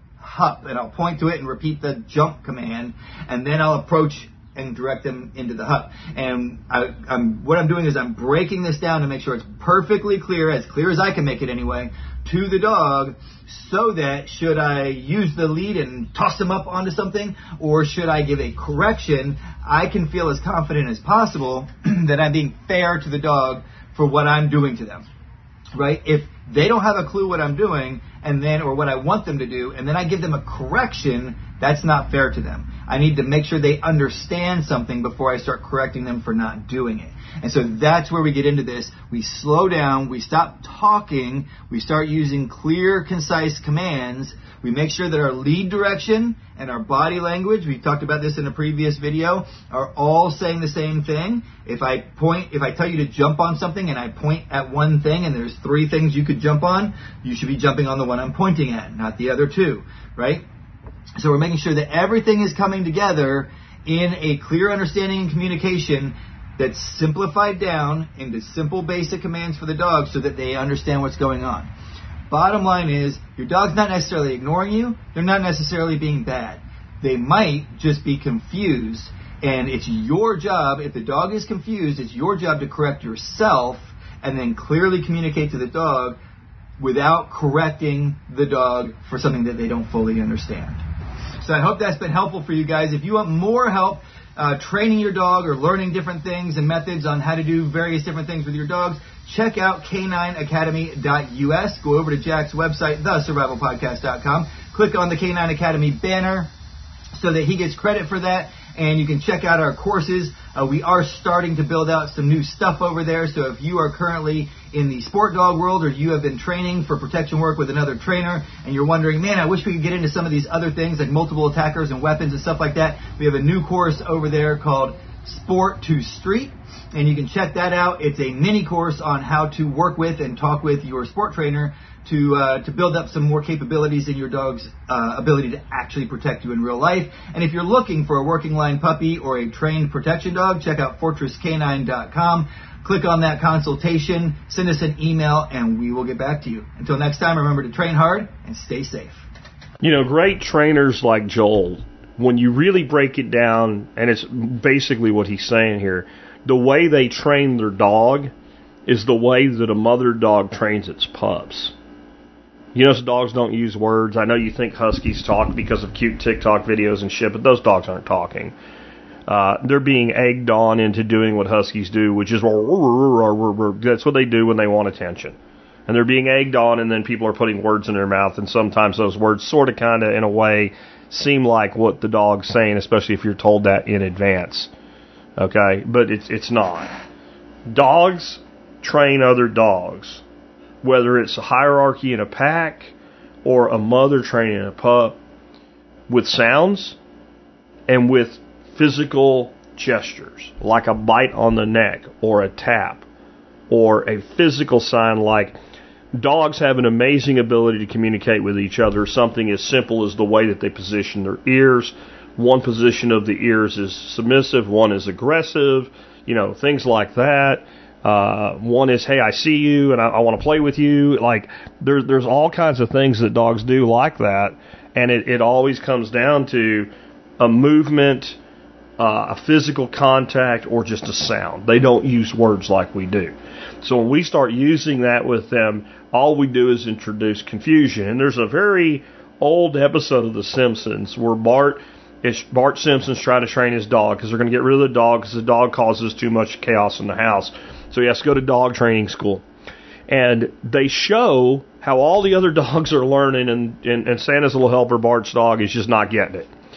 Speaker 7: and I'll point to it and repeat the jump command, and then I'll approach and direct them into the hup. And what I'm doing is I'm breaking this down to make sure it's perfectly clear as I can make it anyway, to the dog, so that should I use the lead and toss them up onto something, or should I give a correction, I can feel as confident as possible that I'm being fair to the dog for what I'm doing to them, right? If they don't have a clue what I'm doing, or what I want them to do, and then I give them a correction, that's not fair to them. I need to make sure they understand something before I start correcting them for not doing it. And so that's where we get into this. We slow down, we stop talking, we start using clear, concise commands. We make sure that our lead direction and our body language, we talked about this in a previous video, are all saying the same thing. If I tell you to jump on something and I point at one thing and there's 3 things you could jump on, you should be jumping on the one I'm pointing at, not the other 2, right? So we're making sure that everything is coming together in a clear understanding and communication that's simplified down into simple basic commands for the dog so that they understand what's going on. Bottom line is, your dog's not necessarily ignoring you. They're not necessarily being bad. They might just be confused. And it's your job, if the dog is confused, it's your job to correct yourself and then clearly communicate to the dog without correcting the dog for something that they don't fully understand. So I hope that's been helpful for you guys. If you want more help training your dog or learning different things and methods on how to do various different things with your dogs, check out canineacademy.us. Go over to Jack's website, thesurvivalpodcast.com. Click on the Canine Academy banner so that he gets credit for that. And you can check out our courses. We are starting to build out some new stuff over there. So if you are currently in the sport dog world or you have been training for protection work with another trainer and you're wondering, man, I wish we could get into some of these other things like multiple attackers and weapons and stuff like that, we have a new course over there called Sport to Street. And you can check that out. It's a mini course on how to work with and talk with your sport trainer to build up some more capabilities in your dog's ability to actually protect you in real life. And if you're looking for a working line puppy or a trained protection dog, check out FortressCanine.com. Click on that consultation, send us an email, and we will get back to you. Until next time, remember to train hard and stay safe.
Speaker 1: You know, great trainers like Joel, when you really break it down, and it's basically what he's saying here, the way they train their dog is the way that a mother dog trains its pups. You know, dogs don't use words. I know you think huskies talk because of cute TikTok videos and shit, but those dogs aren't talking. They're being egged on into doing what huskies do, which is that's what they do when they want attention. And they're being egged on, and then people are putting words in their mouth, and sometimes those words sort of, kind of, in a way, seem like what the dog's saying, especially if you're told that in advance. Okay? But it's not. Dogs train other dogs. Whether it's a hierarchy in a pack or a mother training a pup, with sounds and with physical gestures, like a bite on the neck or a tap or a physical sign. Like, dogs have an amazing ability to communicate with each other. Something as simple as the way that they position their ears. One position of the ears is submissive, one is aggressive, things like that. One is, hey, I see you and I want to play with you. Like, there's all kinds of things that dogs do like that, and it always comes down to a movement, a physical contact, or just a sound. They don't use words like we do. So when we start using that with them, all we do is introduce confusion. And there's a very old episode of The Simpsons where Bart Simpson's trying to train his dog because they're going to get rid of the dog because the dog causes too much chaos in the house. So he has to go to dog training school. And they show how all the other dogs are learning, and Santa's little helper, Bart's dog, is just not getting it.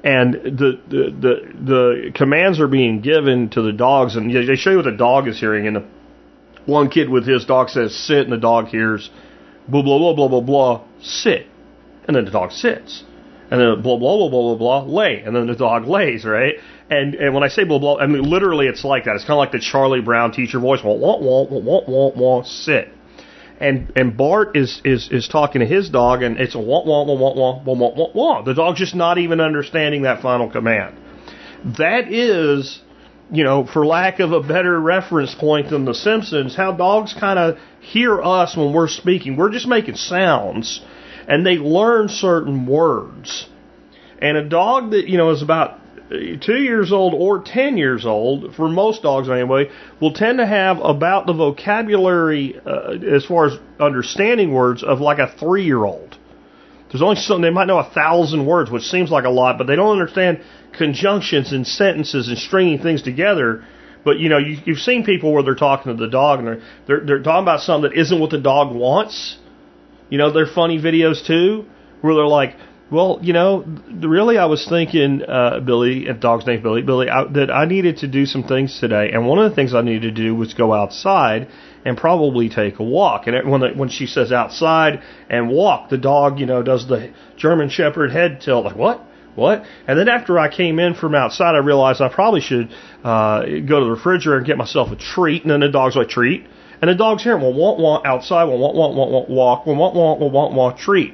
Speaker 1: And the commands are being given to the dogs, and they show you what the dog is hearing. And the one kid with his dog says sit, and the dog hears blah blah blah blah blah blah sit, and then the dog sits, and then blah blah blah blah blah blah lay, and then the dog lays, right? And when I say blah blah, I mean literally it's like that. It's kind of like the Charlie Brown teacher voice, wah wah wah wah wah wah sit. And Bart is talking to his dog, and it's a wah wah wah wah wah wah wah wah wah. The dog's just not even understanding that final command. That is, for lack of a better reference point than The Simpsons, how dogs kind of hear us when we're speaking. We're just making sounds, and they learn certain words. And a dog that is about 2 years old or 10 years old, for most dogs anyway, will tend to have about the vocabulary as far as understanding words of like a 3-year-old. There's only something, they might know 1,000 words, which seems like a lot, but they don't understand conjunctions and sentences and stringing things together. But you've seen people where they're talking to the dog and they're talking about something that isn't what the dog wants. They're funny videos too, where they're like, well, really I was thinking, Billy, and the dog's name's Billy, that I needed to do some things today, and one of the things I needed to do was go outside and probably take a walk. And when she says outside and walk, the dog, does the German Shepherd head tilt, like, what? And then after I came in from outside, I realized I probably should go to the refrigerator and get myself a treat, and then the dog's like, treat? And the dog's hearing, well, want, outside, well, want, walk, well, want, treat.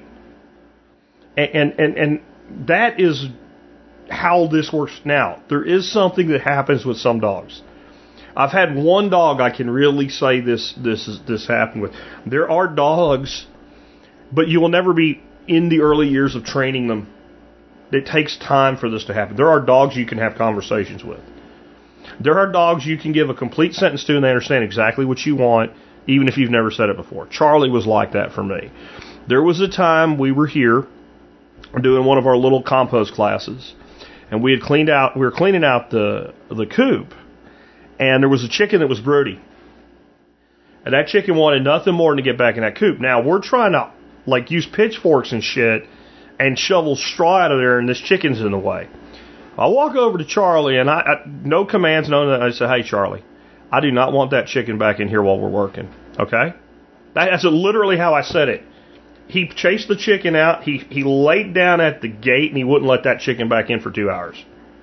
Speaker 1: And that is how this works now. There is something that happens with some dogs. I've had one dog I can really say this happened with. There are dogs, but you will never be in the early years of training them. It takes time for this to happen. There are dogs you can have conversations with. There are dogs you can give a complete sentence to and they understand exactly what you want, even if you've never said it before. Charlie was like that for me. There was a time we were here doing one of our little compost classes, and we were cleaning out the coop, and there was a chicken that was broody, and that chicken wanted nothing more than to get back in that coop. Now we're trying to use pitchforks and shit and shovel straw out of there, and this chicken's in the way. I walk over to Charlie, and I no commands, no nothing. I say, hey Charlie, I do not want that chicken back in here while we're working. Okay, that's literally how I said it. He chased the chicken out. He laid down at the gate, and he wouldn't let that chicken back in for 2 hours.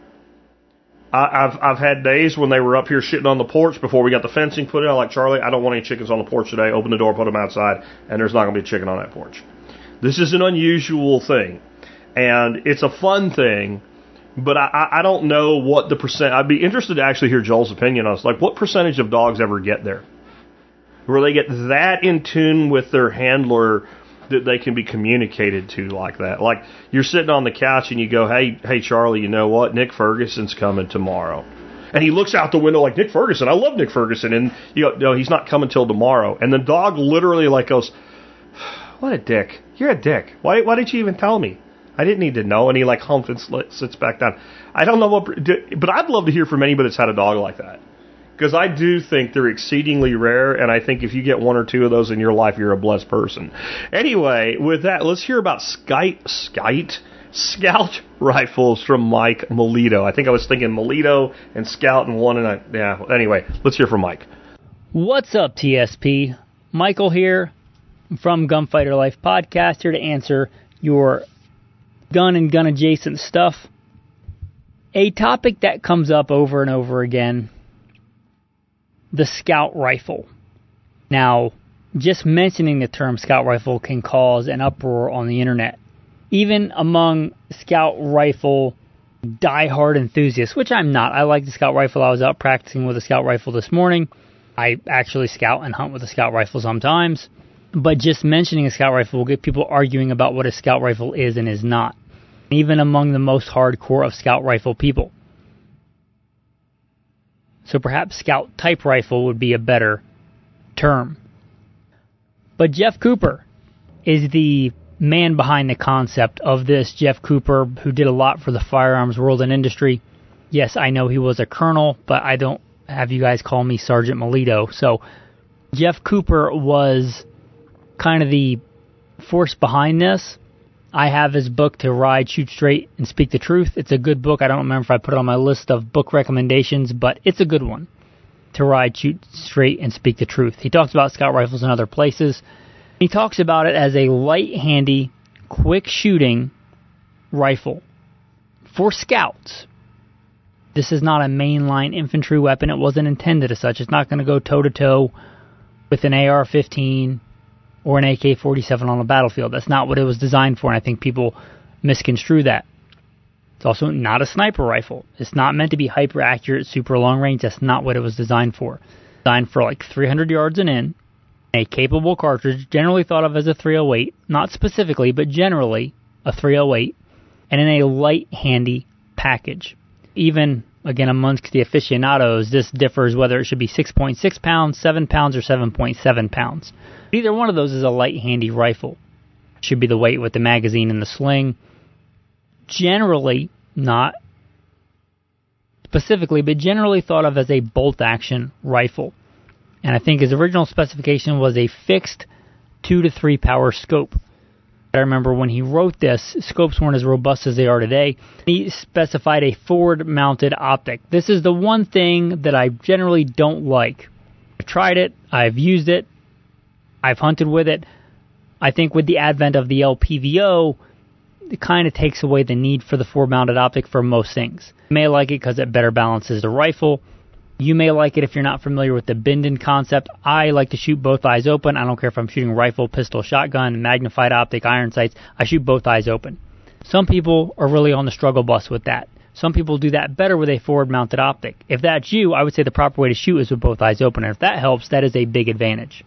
Speaker 1: I've had days when they were up here shitting on the porch before we got the fencing put in. I'm like, Charlie, I don't want any chickens on the porch today. Open the door, put them outside, and there's not going to be a chicken on that porch. This is an unusual thing, and it's a fun thing, but I don't know what the percent. I'd be interested to actually hear Joel's opinion on this. Like, what percentage of dogs ever get there? Where they get that in tune with their handler that they can be communicated to like that. Like, you're sitting on the couch and you go, hey, Charlie, you know what? Nick Ferguson's coming tomorrow. And he looks out the window like, Nick Ferguson? I love Nick Ferguson. And you go, no, he's not coming till tomorrow. And the dog literally goes, what a dick. You're a dick. Why did you even tell me? I didn't need to know. And he humps and sits back down. I don't know but I'd love to hear from anybody that's had a dog like that. Because I do think they're exceedingly rare, and I think if you get one or two of those in your life, you're a blessed person. Anyway, with that, let's hear about Scout rifles from Mike Melito. I think I was thinking Melito and Scout and one, anyway, let's hear from Mike.
Speaker 8: What's up, TSP? Michael here from Gunfighter Life Podcast, here to answer your gun and gun adjacent stuff. A topic that comes up over and over again: the Scout rifle. Now, just mentioning the term Scout rifle can cause an uproar on the internet. Even among Scout rifle diehard enthusiasts, which I'm not. I like the Scout rifle. I was out practicing with a Scout rifle this morning. I actually scout and hunt with a Scout rifle sometimes. But just mentioning a Scout rifle will get people arguing about what a Scout rifle is and is not. Even among the most hardcore of Scout rifle people. So perhaps Scout type rifle would be a better term. But Jeff Cooper is the man behind the concept of this. Jeff Cooper, who did a lot for the firearms world and industry. Yes, I know he was a colonel, but I don't have you guys call me Sergeant Melito. So Jeff Cooper was kind of the force behind this. I have his book, To Ride, Shoot Straight, and Speak the Truth. It's a good book. I don't remember if I put it on my list of book recommendations, but it's a good one. To Ride, Shoot Straight, and Speak the Truth. He talks about scout rifles in other places. He talks about it as a light, handy, quick shooting rifle for scouts. This is not a mainline infantry weapon. It wasn't intended as such. It's not going to go toe-to-toe with an AR-15 or an AK-47 on a battlefield. That's not what it was designed for, and I think people misconstrue that. It's also not a sniper rifle. It's not meant to be hyper-accurate, super long range. That's not what it was designed for. Designed for like 300 yards and in. A capable cartridge, generally thought of as a .308, not specifically, but generally a .308, and in a light, handy package. Even, again, amongst the aficionados, this differs whether it should be 6.6 pounds, 7 pounds, or 7.7 pounds. Either one of those is a light, handy rifle. Should be the weight with the magazine and the sling. Generally, not specifically, but generally thought of as a bolt-action rifle. And I think his original specification was a fixed 2 to 3 power scope. I remember when he wrote this, scopes weren't as robust as they are today. He specified a forward-mounted optic. This is the one thing that I generally don't like. I've tried it, I've used it, I've hunted with it. I think with the advent of the LPVO, it kind of takes away the need for the forward-mounted optic for most things. You may like it because it better balances the rifle. You may like it if you're not familiar with the Binden concept. I like to shoot both eyes open. I don't care if I'm shooting rifle, pistol, shotgun, magnified optic, iron sights. I shoot both eyes open. Some people are really on the struggle bus with that. Some people do that better with a forward-mounted optic. If that's you, I would say the proper way to shoot is with both eyes open. And if that helps, that is a big advantage.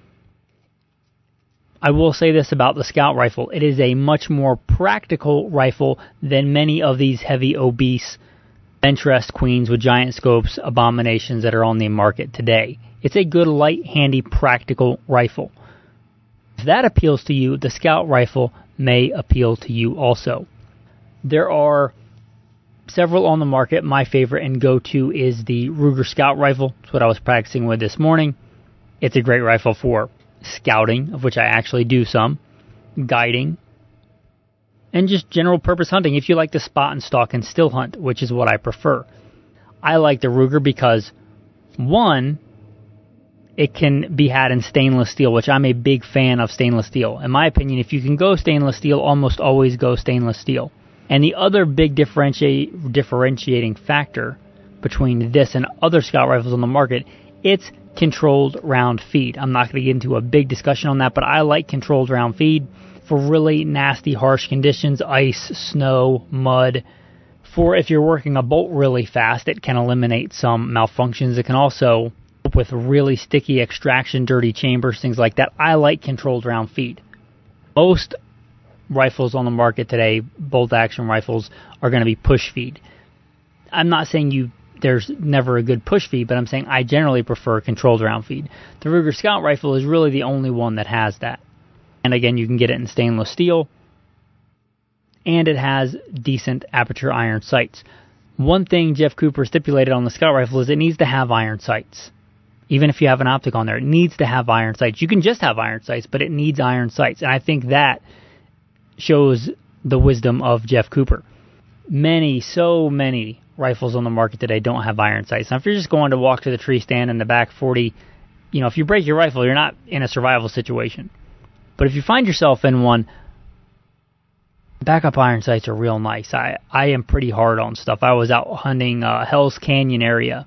Speaker 8: I will say this about the Scout rifle. It is a much more practical rifle than many of these heavy, obese bench rest queens with giant scopes abominations that are on the market today. It's a good, light, handy, practical rifle. If that appeals to you, the Scout rifle may appeal to you also. There are several on the market. My favorite and go-to is the Ruger Scout rifle. That's what I was practicing with this morning. It's a great rifle for scouting, of which I actually do some, guiding, and just general purpose hunting if you like to spot and stalk and still hunt, which is what I prefer. I like the Ruger because, one, it can be had in stainless steel, which I'm a big fan of stainless steel. In my opinion, if you can go stainless steel, almost always go stainless steel. And the other big differentiating factor between this and other Scout rifles on the market, it's controlled round feed. I'm not going to get into a big discussion on that, but I like controlled round feed for really nasty, harsh conditions, ice, snow, mud. For if you're working a bolt really fast, it can eliminate some malfunctions. It can also help with really sticky extraction, dirty chambers, things like that. I like controlled round feed. Most rifles on the market today, bolt-action rifles, are going to be push feed. I'm not saying there's never a good push feed, but I'm saying I generally prefer controlled round feed. The Ruger Scout rifle is really the only one that has that. And again, you can get it in stainless steel. And it has decent aperture iron sights. One thing Jeff Cooper stipulated on the Scout rifle is it needs to have iron sights. Even if you have an optic on there, it needs to have iron sights. You can just have iron sights, but it needs iron sights. And I think that shows the wisdom of Jeff Cooper. So many rifles on the market today don't have iron sights. Now, if you're just going to walk to the tree stand in the back 40, if you break your rifle, you're not in a survival situation. But if you find yourself in one, backup iron sights are real nice. I am pretty hard on stuff. I was out hunting Hell's Canyon area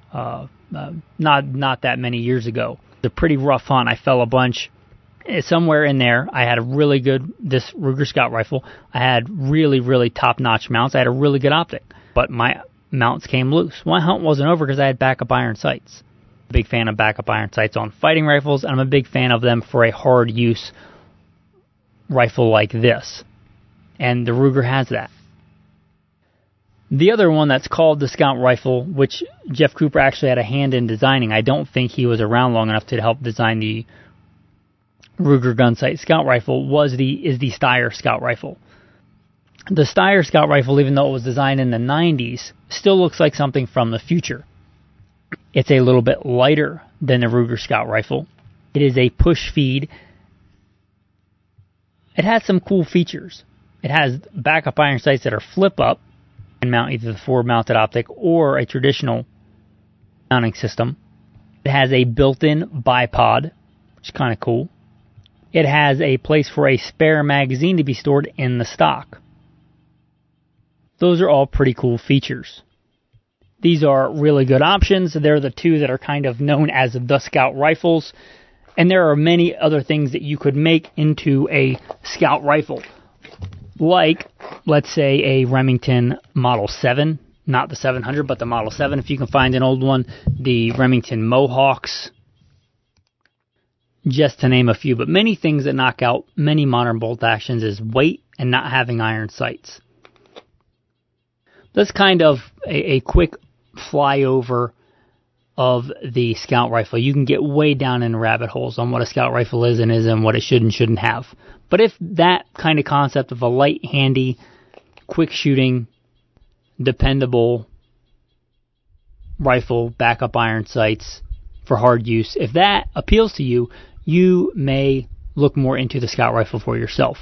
Speaker 8: not that many years ago. It's a pretty rough hunt. I fell a bunch. Somewhere in there, I had this Ruger Scout rifle. I had really, really top-notch mounts. I had a really good optic. But my mounts came loose. My hunt wasn't over because I had backup iron sights. Big fan of backup iron sights on fighting rifles, and I'm a big fan of them for a hard use rifle like this. And the Ruger has that. The other one that's called the Scout rifle, which Jeff Cooper actually had a hand in designing, I don't think he was around long enough to help design the Ruger Gunsight Scout rifle, is the Steyr Scout rifle. The Steyr Scout rifle, even though it was designed in the 90s, still looks like something from the future. It's a little bit lighter than the Ruger Scout rifle. It is a push feed. It has some cool features. It has backup iron sights that are flip up and mount either the forward mounted optic or a traditional mounting system. It has a built-in bipod, which is kind of cool. It has a place for a spare magazine to be stored in the stock. Those are all pretty cool features. These are really good options. They're the two that are kind of known as the Scout rifles. And there are many other things that you could make into a Scout rifle. Like, let's say, a Remington Model 7. Not the 700, but the Model 7, if you can find an old one. The Remington Mohawks. Just to name a few. But many things that knock out many modern bolt actions is weight and not having iron sights. That's kind of a quick flyover of the Scout rifle. You can get way down in rabbit holes on what a Scout rifle is and what it should and shouldn't have. But if that kind of concept of a light, handy, quick shooting, dependable rifle, backup iron sights for hard use, if that appeals to you, you may look more into the Scout rifle for yourself.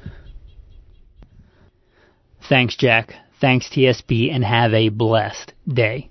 Speaker 8: Thanks, Jack. Thanks, TSP, and have a blessed day.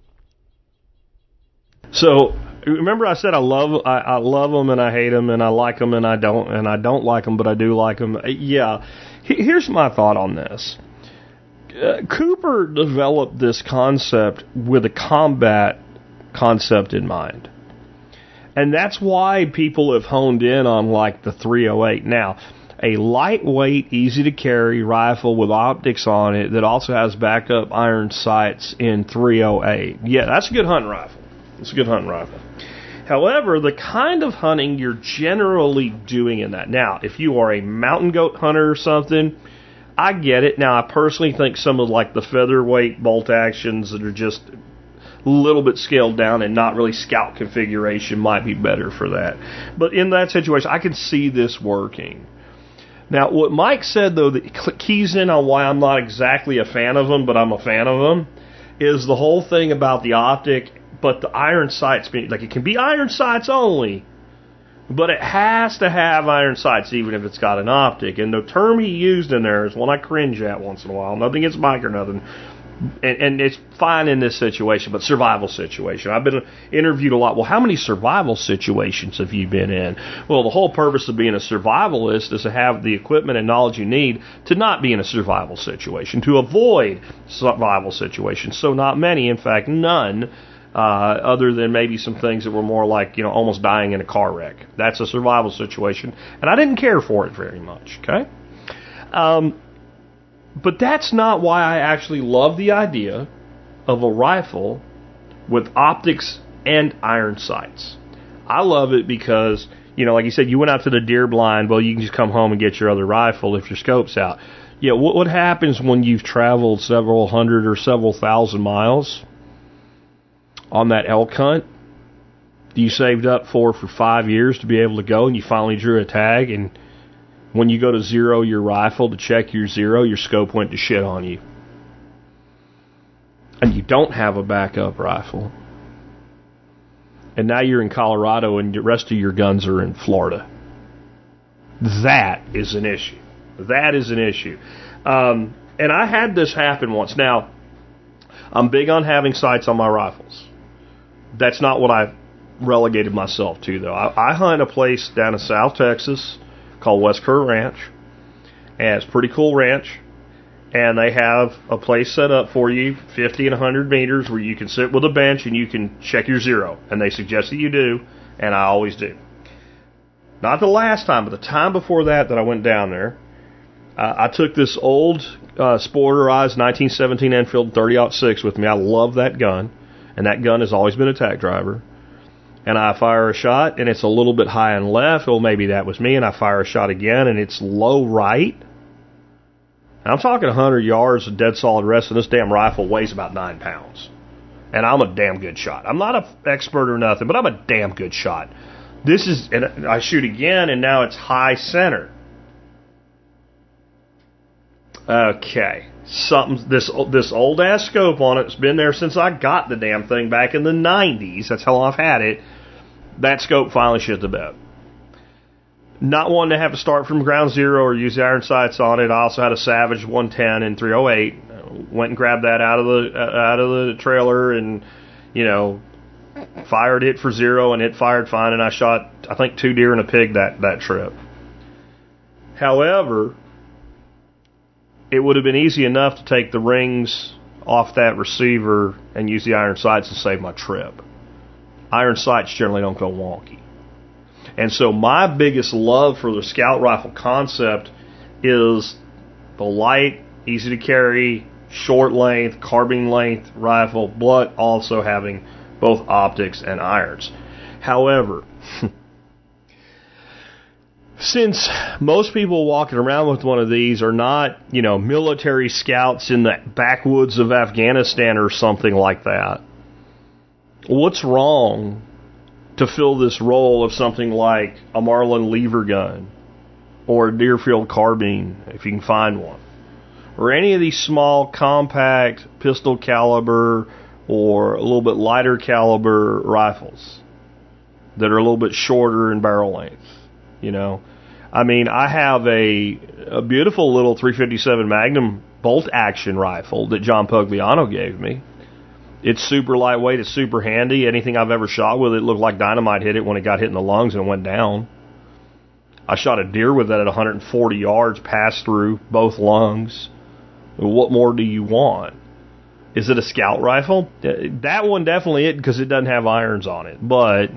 Speaker 1: So, remember I said I love them and I hate them and I like them and I don't like them, but I do like them. Yeah. Here's my thought on this. Cooper developed this concept with a combat concept in mind. And that's why people have honed in on like the 308. Now, a lightweight, easy-to-carry rifle with optics on it that also has backup iron sights in 308. Yeah, that's a good hunting rifle. It's a good hunting rifle. However, the kind of hunting you're generally doing in that. Now, if you are a mountain goat hunter or something, I get it. Now, I personally think some of like the featherweight bolt actions that are just a little bit scaled down and not really Scout configuration might be better for that. But in that situation, I can see this working. Now, what Mike said, though, that keys in on why I'm not exactly a fan of them, but I'm a fan of them, is the whole thing about the optic, but the iron sights, like it can be iron sights only, but it has to have iron sights even if it's got an optic. And the term he used in there is one I cringe at once in a while. Nothing against Mike or nothing. And it's fine in this situation, but survival situation. I've been interviewed a lot. Well, how many survival situations have you been in? Well, the whole purpose of being a survivalist is to have the equipment and knowledge you need to not be in a survival situation, to avoid survival situations. So not many, in fact, none, other than maybe some things that were more like, almost dying in a car wreck. That's a survival situation, and I didn't care for it very much, okay? But that's not why I actually love the idea of a rifle with optics and iron sights. I love it because, like you said, you went out to the deer blind. Well, you can just come home and get your other rifle if your scope's out. Yeah, what happens when you've traveled several hundred or several thousand miles on that elk hunt? You saved up for 5 years to be able to go, and you finally drew a tag, and when you go to zero your rifle to check your zero, your scope went to shit on you. And you don't have a backup rifle. And now you're in Colorado and the rest of your guns are in Florida. That is an issue. That is an issue. And I had this happen once. Now, I'm big on having sights on my rifles. That's not what I've relegated myself to, though. I hunt a place down in South Texas called West Kerr Ranch, and it's a pretty cool ranch, and they have a place set up for you, 50 and 100 meters, where you can sit with a bench and you can check your zero, and they suggest that you do, and I always do. Not the last time, but the time before that I went down there, I took this old spoilerized 1917 Enfield 30-06 with me. I love that gun, and that gun has always been a tack driver. And I fire a shot, and it's a little bit high and left. Well, maybe that was me, and I fire a shot again, and it's low right. And I'm talking 100 yards of dead solid rest, and this damn rifle weighs about 9 pounds. And I'm a damn good shot. I'm not an expert or nothing, but I'm a damn good shot. And I shoot again, and now it's high center. Okay. This old ass scope on it's been there since I got the damn thing back in the 90s. That's how long I've had it. That scope finally shit the bed. not wanting to have to start from ground zero or use the iron sights on it. I also had a Savage 110 and 308. Went and grabbed that out of the trailer and, fired it for 0, and it fired fine, and I shot, I think, 2 deer and a pig that trip. However, it would have been easy enough to take the rings off that receiver and use the iron sights to save my trip. Iron sights generally don't go wonky. And so my biggest love for the Scout rifle concept is the light, easy to carry, short length, carbine length rifle, but also having both optics and irons. However, since most people walking around with one of these are not, military scouts in the backwoods of Afghanistan or something like that, what's wrong to fill this role of something like a Marlin lever gun or a Deerfield carbine, if you can find one, or any of these small, compact pistol caliber or a little bit lighter caliber rifles that are a little bit shorter in barrel length, I mean, I have a beautiful little 357 Magnum bolt action rifle that John Pugliano gave me. It's super lightweight, it's super handy. Anything I've ever shot with it looked like dynamite hit it when it got hit in the lungs and it went down. I shot a deer with that at 140 yards, passed through both lungs. What more do you want? Is it a Scout rifle? That one definitely isn't because it doesn't have irons on it. But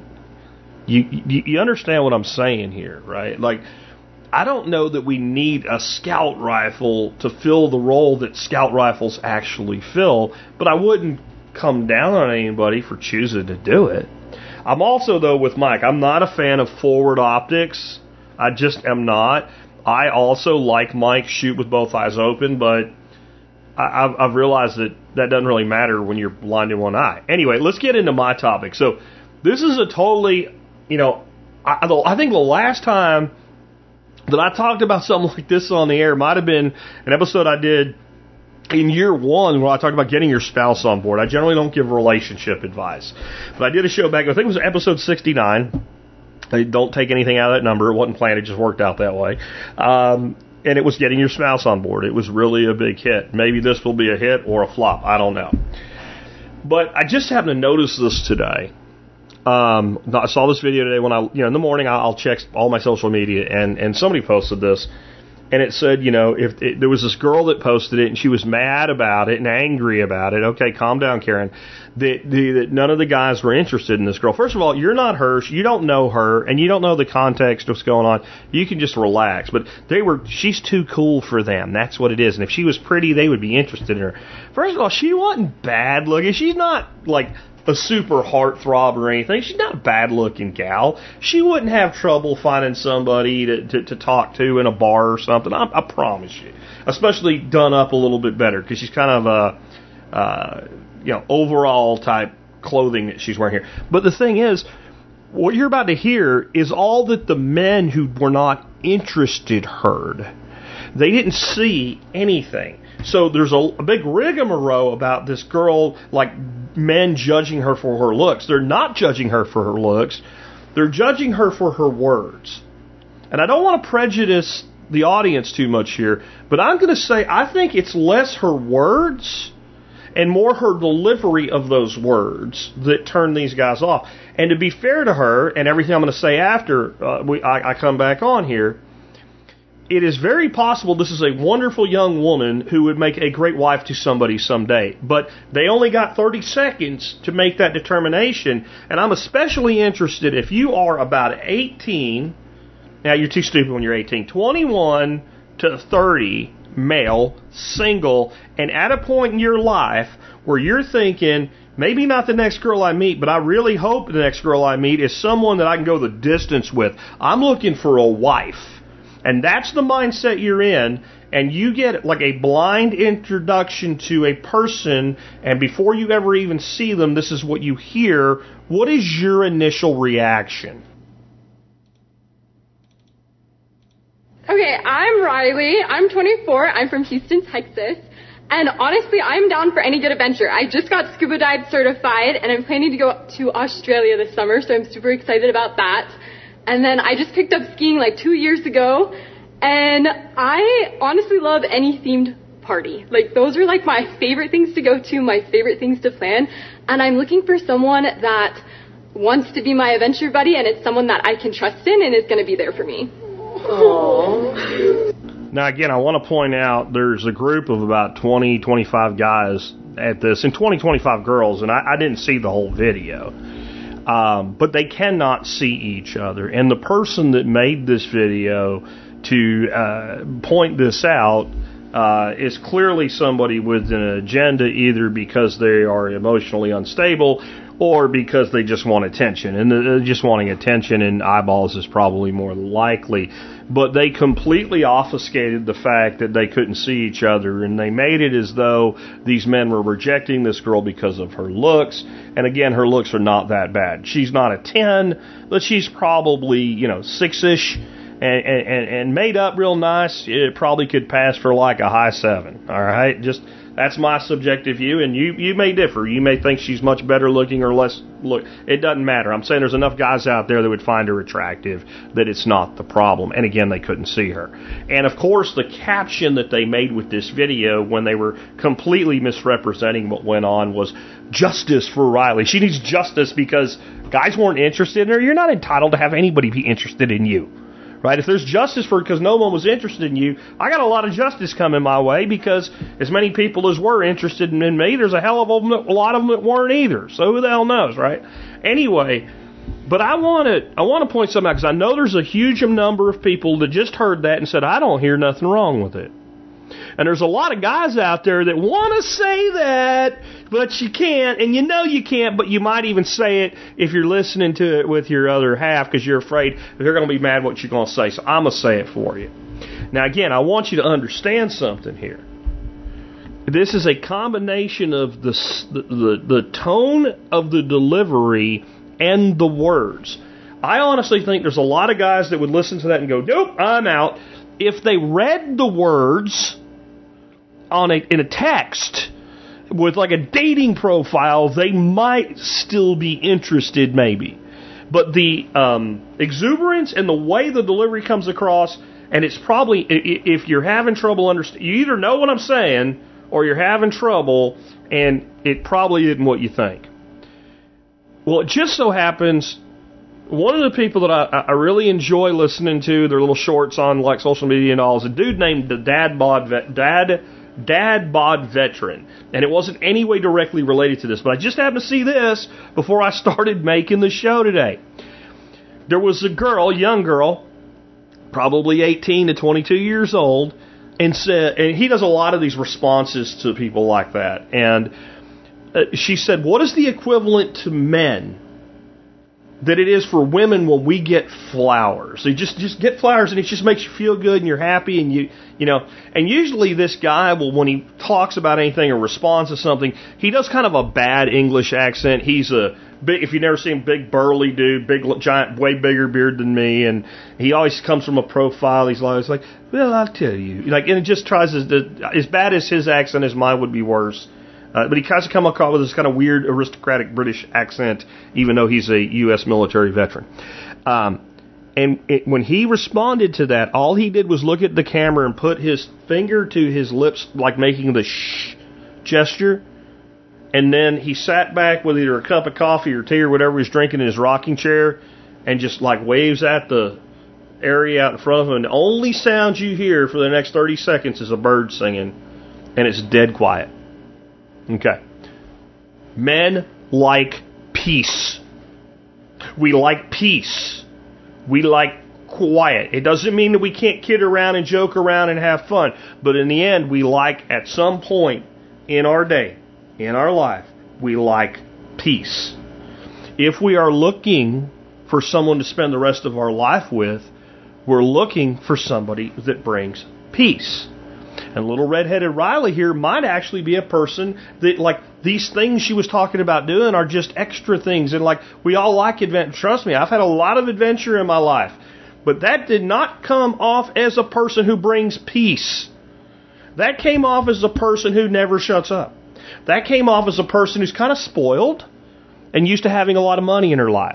Speaker 1: you understand what I'm saying here, right? Like, I don't know that we need a Scout rifle to fill the role that Scout rifles actually fill, but I wouldn't come down on anybody for choosing to do it. I'm also, though, with Mike, I'm not a fan of forward optics. I just am not. I also, like Mike, shoot with both eyes open, but I've realized that doesn't really matter when you're blind in one eye. Anyway, let's get into my topic. So this is a totally, I think the last time that I talked about something like this on the air might have been an episode I did in year 1 where I talked about getting your spouse on board. I generally don't give relationship advice, but I did a show back, I think it was episode 69. I don't take anything out of that number. It wasn't planned. It just worked out that way. And it was getting your spouse on board. It was really a big hit. Maybe this will be a hit or a flop. I don't know. But I just happened to notice this today. I saw this video today when in the morning I'll check all my social media, and somebody posted this. And it said, there was this girl that posted it, and she was mad about it and angry about it. Okay, calm down, Karen. That none of the guys were interested in this girl. First of all, you're not her. You don't know her, and you don't know the context of what's going on. You can just relax. But she's too cool for them. That's what it is. And if she was pretty, they would be interested in her. First of all, she wasn't bad looking. She's not like a super heartthrob or anything. She's not a bad looking gal. She wouldn't have trouble finding somebody to talk to in a bar or something. I promise you. Especially done up a little bit better, because she's kind of a overall type clothing that she's wearing here. But the thing is, what you're about to hear is all that the men who were not interested heard. They didn't see anything. So there's a big rigmarole about this girl, like men judging her for her looks. They're not judging her for her looks. They're judging her for her words. And I don't want to prejudice the audience too much here, but I'm going to say I think it's less her words and more her delivery of those words that turn these guys off. And to be fair to her, and everything I'm going to say after I come back on here, it is very possible this is a wonderful young woman who would make a great wife to somebody someday. But they only got 30 seconds to make that determination. And I'm especially interested if you are about 18. Now, you're too stupid when you're 18. 21 to 30, male, single, and at a point in your life where you're thinking, maybe not the next girl I meet, but I really hope the next girl I meet is someone that I can go the distance with. I'm looking for a wife. And that's the mindset you're in, and you get like a blind introduction to a person, and before you ever even see them, this is what you hear. What is your initial reaction?
Speaker 9: Okay, I'm Riley. I'm 24. I'm from Houston, Texas. And honestly, I'm down for any good adventure. I just got scuba dive certified, and I'm planning to go to Australia this summer, so I'm super excited about that. And then I just picked up skiing like 2 years ago. And I honestly love any themed party. Like, those are like my favorite things to go to, my favorite things to plan. And I'm looking for someone that wants to be my adventure buddy, and it's someone that I can trust in and is going to be there for me.
Speaker 1: Aww. Now, again, I want to point out there's a group of about 20, 25 guys at this, and 20, 25 girls, and I didn't see the whole video. But they cannot see each other. And the person that made this video to point this out is clearly somebody with an agenda, either because they are emotionally unstable or because they just want attention. And just wanting attention and eyeballs is probably more likely. But they completely obfuscated the fact that they couldn't see each other, and they made it as though these men were rejecting this girl because of her looks. And again, her looks are not that bad. She's not a 10, but she's probably, 6-ish. And made up real nice. It probably could pass for like a high 7. All right, just that's my subjective view, and you may differ. You may think she's much better looking or less look. It doesn't matter. I'm saying there's enough guys out there that would find her attractive that it's not the problem. And again, they couldn't see her. And of course, the caption that they made with this video when they were completely misrepresenting what went on was "Justice for Riley." She needs justice because guys weren't interested in her. You're not entitled to have anybody be interested in you. Right? If there's justice for it because no one was interested in you, I got a lot of justice coming my way because as many people as were interested in me, there's a hell of a lot of them that weren't either. So who the hell knows, right? Anyway, but I want to point something out because I know there's a huge number of people that just heard that and said, I don't hear nothing wrong with it. And there's a lot of guys out there that want to say that, but you can't, and you can't, but you might even say it if you're listening to it with your other half because you're afraid they're going to be mad what you're going to say. So I'm going to say it for you. Now, again, I want you to understand something here. This is a combination of the tone of the delivery and the words. I honestly think there's a lot of guys that would listen to that and go, nope, I'm out. If they read the words in a text with like a dating profile, they might still be interested maybe. But the exuberance and the way the delivery comes across, and it's probably, if you're having trouble understanding, you either know what I'm saying or you're having trouble, and it probably isn't what you think. Well, it just so happens one of the people that I really enjoy listening to, their little shorts on like social media and all, is a dude named the Dad Bod Veteran. And it wasn't any way directly related to this, but I just happened to see this before I started making the show today. There was a young girl, probably 18 to 22 years old, and he does a lot of these responses to people like that. And she said, what is the equivalent to men that it is for women when we get flowers? So you just get flowers and it just makes you feel good and you're happy and you know. And usually this guy will, when he talks about anything or responds to something, he does kind of a bad English accent. He's a big, if you've never seen, big burly dude, big giant, way bigger beard than me, and he always comes from a profile. He's always like, well, I'll tell you, like, and it just tries as bad as his accent as mine would be worse. But he tries to come across with this kind of weird aristocratic British accent, even though he's a U.S. military veteran. When he responded to that, all he did was look at the camera and put his finger to his lips, like making the shh gesture. And then he sat back with either a cup of coffee or tea or whatever he was drinking in his rocking chair and just like waves at the area out in front of him. And the only sound you hear for the next 30 seconds is a bird singing, and it's dead quiet. Okay. Men like peace. We like peace. We like quiet. It doesn't mean that we can't kid around and joke around and have fun. But in the end, we like, at some point in our day, in our life, we like peace. If we are looking for someone to spend the rest of our life with, we're looking for somebody that brings peace. And little redheaded Riley here might actually be a person that, like, these things she was talking about doing are just extra things. And, like, we all like adventure. Trust me, I've had a lot of adventure in my life. But that did not come off as a person who brings peace. That came off as a person who never shuts up. That came off as a person who's kind of spoiled and used to having a lot of money in her life.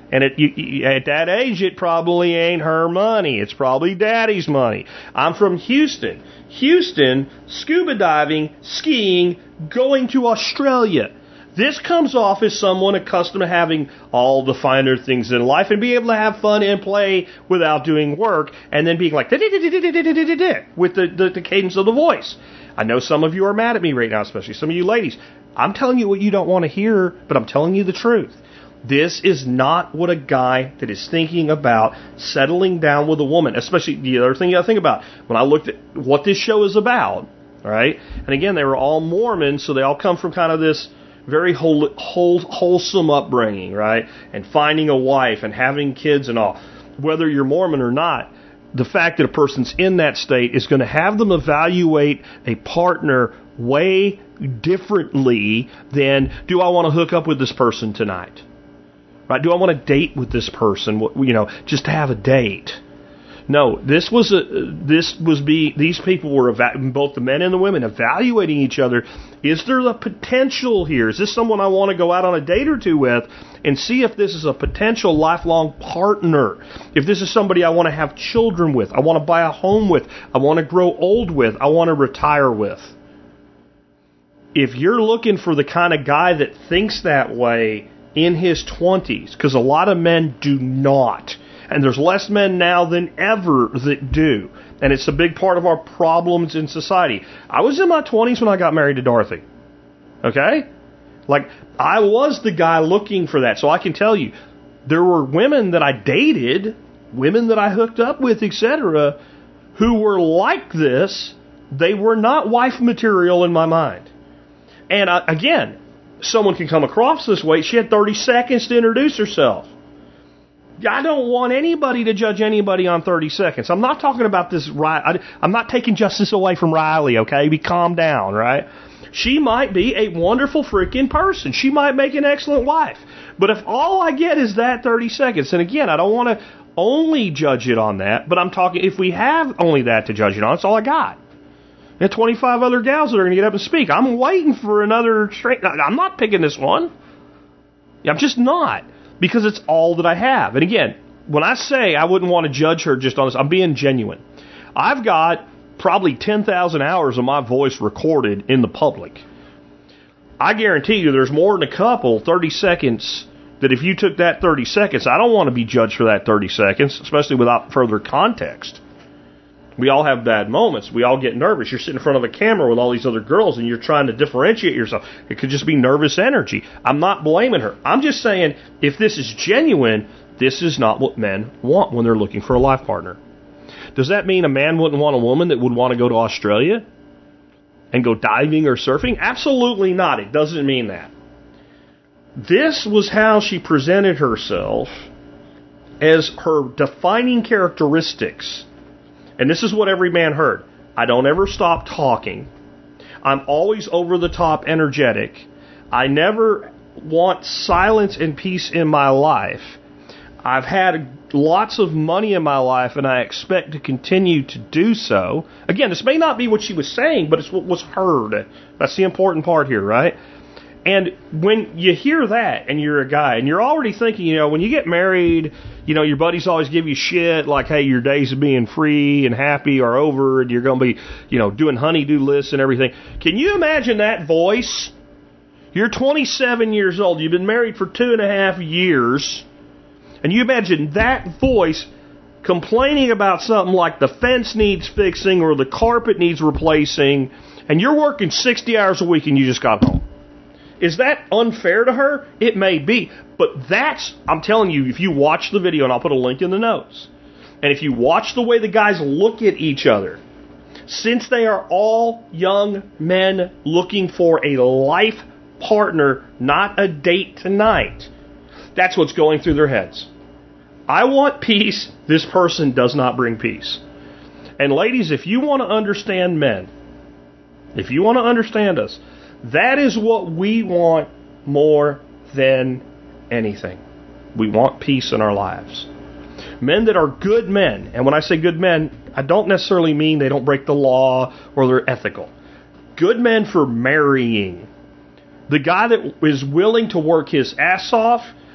Speaker 1: And at that age, it probably ain't her money. It's probably daddy's money. I'm from Houston. Houston, scuba diving, skiing, going to Australia. This comes off as someone accustomed to having all the finer things in life and being able to have fun and play without doing work, and then being like with the cadence of the voice. I know some of you are mad at me right now, especially some of you ladies. I'm telling you what you don't want to hear, but I'm telling you the truth. This is not what a guy that is thinking about settling down with a woman, especially the other thing you got to think about. When I looked at what this show is about, all right, and again, they were all Mormons, so they all come from kind of this very wholesome upbringing, right, and finding a wife and having kids and all. Whether you're Mormon or not, the fact that a person's in that state is going to have them evaluate a partner way differently than, do I want to hook up with this person tonight? Right? Do I want to date with this person? Just to have a date. No, these people were both the men and the women evaluating each other. Is there the potential here? Is this someone I want to go out on a date or two with and see if this is a potential lifelong partner? If this is somebody I want to have children with, I want to buy a home with, I want to grow old with, I want to retire with. If you're looking for the kind of guy that thinks that way in his 20s, because a lot of men do not, and there's less men now than ever that do, and it's a big part of our problems in society. I was in my 20s when I got married to Dorothy. Okay? Like, I was the guy looking for that, so I can tell you, there were women that I dated, women that I hooked up with, etc., who were like this. They were not wife material in my mind. And again, someone can come across this way. She had 30 seconds to introduce herself. I don't want anybody to judge anybody on 30 seconds. I'm not talking about this. I'm not taking justice away from Riley, okay? Calm down, right? She might be a wonderful freaking person. She might make an excellent wife. But if all I get is that 30 seconds, and again, I don't want to only judge it on that, but I'm talking, if we have only that to judge it on, it's all I got. And 25 other gals that are going to get up and speak. I'm waiting for another straight. I'm not picking this one. I'm just not. Because it's all that I have. And again, when I say I wouldn't want to judge her just on this, I'm being genuine. I've got probably 10,000 hours of my voice recorded in the public. I guarantee you there's more than a couple 30 seconds that if you took that 30 seconds, I don't want to be judged for that 30 seconds, especially without further context. We all have bad moments. We all get nervous. You're sitting in front of a camera with all these other girls and you're trying to differentiate yourself. It could just be nervous energy. I'm not blaming her. I'm just saying, if this is genuine, this is not what men want when they're looking for a life partner. Does that mean a man wouldn't want a woman that would want to go to Australia and go diving or surfing? Absolutely not. It doesn't mean that. This was how she presented herself as her defining characteristics. And this is what every man heard. I don't ever stop talking. I'm always over the top energetic. I never want silence and peace in my life. I've had lots of money in my life and I expect to continue to do so. Again, this may not be what she was saying, but it's what was heard. That's the important part here, right? And when you hear that and you're a guy and you're already thinking, when you get married, your buddies always give you shit like, hey, your days of being free and happy are over and you're going to be, doing honey-do lists and everything. Can you imagine that voice? You're 27 years old. You've been married for 2.5 years. And you imagine that voice complaining about something like the fence needs fixing or the carpet needs replacing and you're working 60 hours a week and you just got home. Is that unfair to her? It may be. But I'm telling you, if you watch the video, and I'll put a link in the notes, and if you watch the way the guys look at each other, since they are all young men looking for a life partner, not a date tonight, that's what's going through their heads. I want peace. This person does not bring peace. And ladies, if you want to understand men, if you want to understand us, that is what we want more than anything. We want peace in our lives. Men that are good men, and when I say good men, I don't necessarily mean they don't break the law or they're ethical. Good men for marrying. The guy that is willing to work his ass off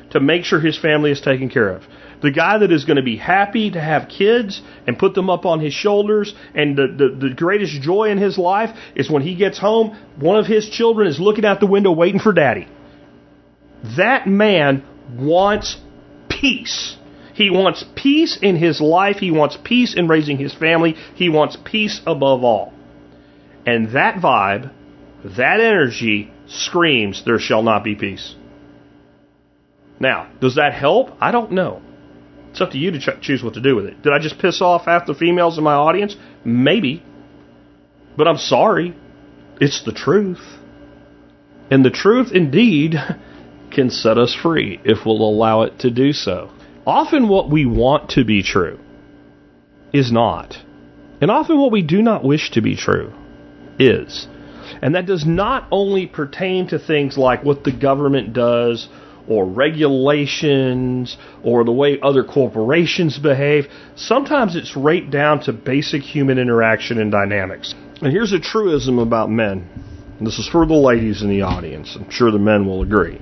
Speaker 1: to make sure his family is taken care of. The guy that is going to be happy to have kids and put them up on his shoulders, and the greatest joy in his life is when he gets home, one of his children is looking out the window waiting for daddy. That man wants peace. He wants peace in his life. He wants peace in raising his family. He wants peace above all. And that vibe, that energy screams, there shall not be peace. Now, does that help? I don't know. It's up to you to choose what to do with it. Did I just piss off half the females in my audience? Maybe. But I'm sorry. It's the truth. And the truth, indeed, can set us free if we'll allow it to do so. Often what we want to be true is not. And often what we do not wish to be true is. And that does not only pertain to things like what the government does, or regulations, or the way other corporations behave. Sometimes it's right down to basic human interaction and dynamics. And here's a truism about men. And this is for the ladies in the audience. I'm sure the men will agree.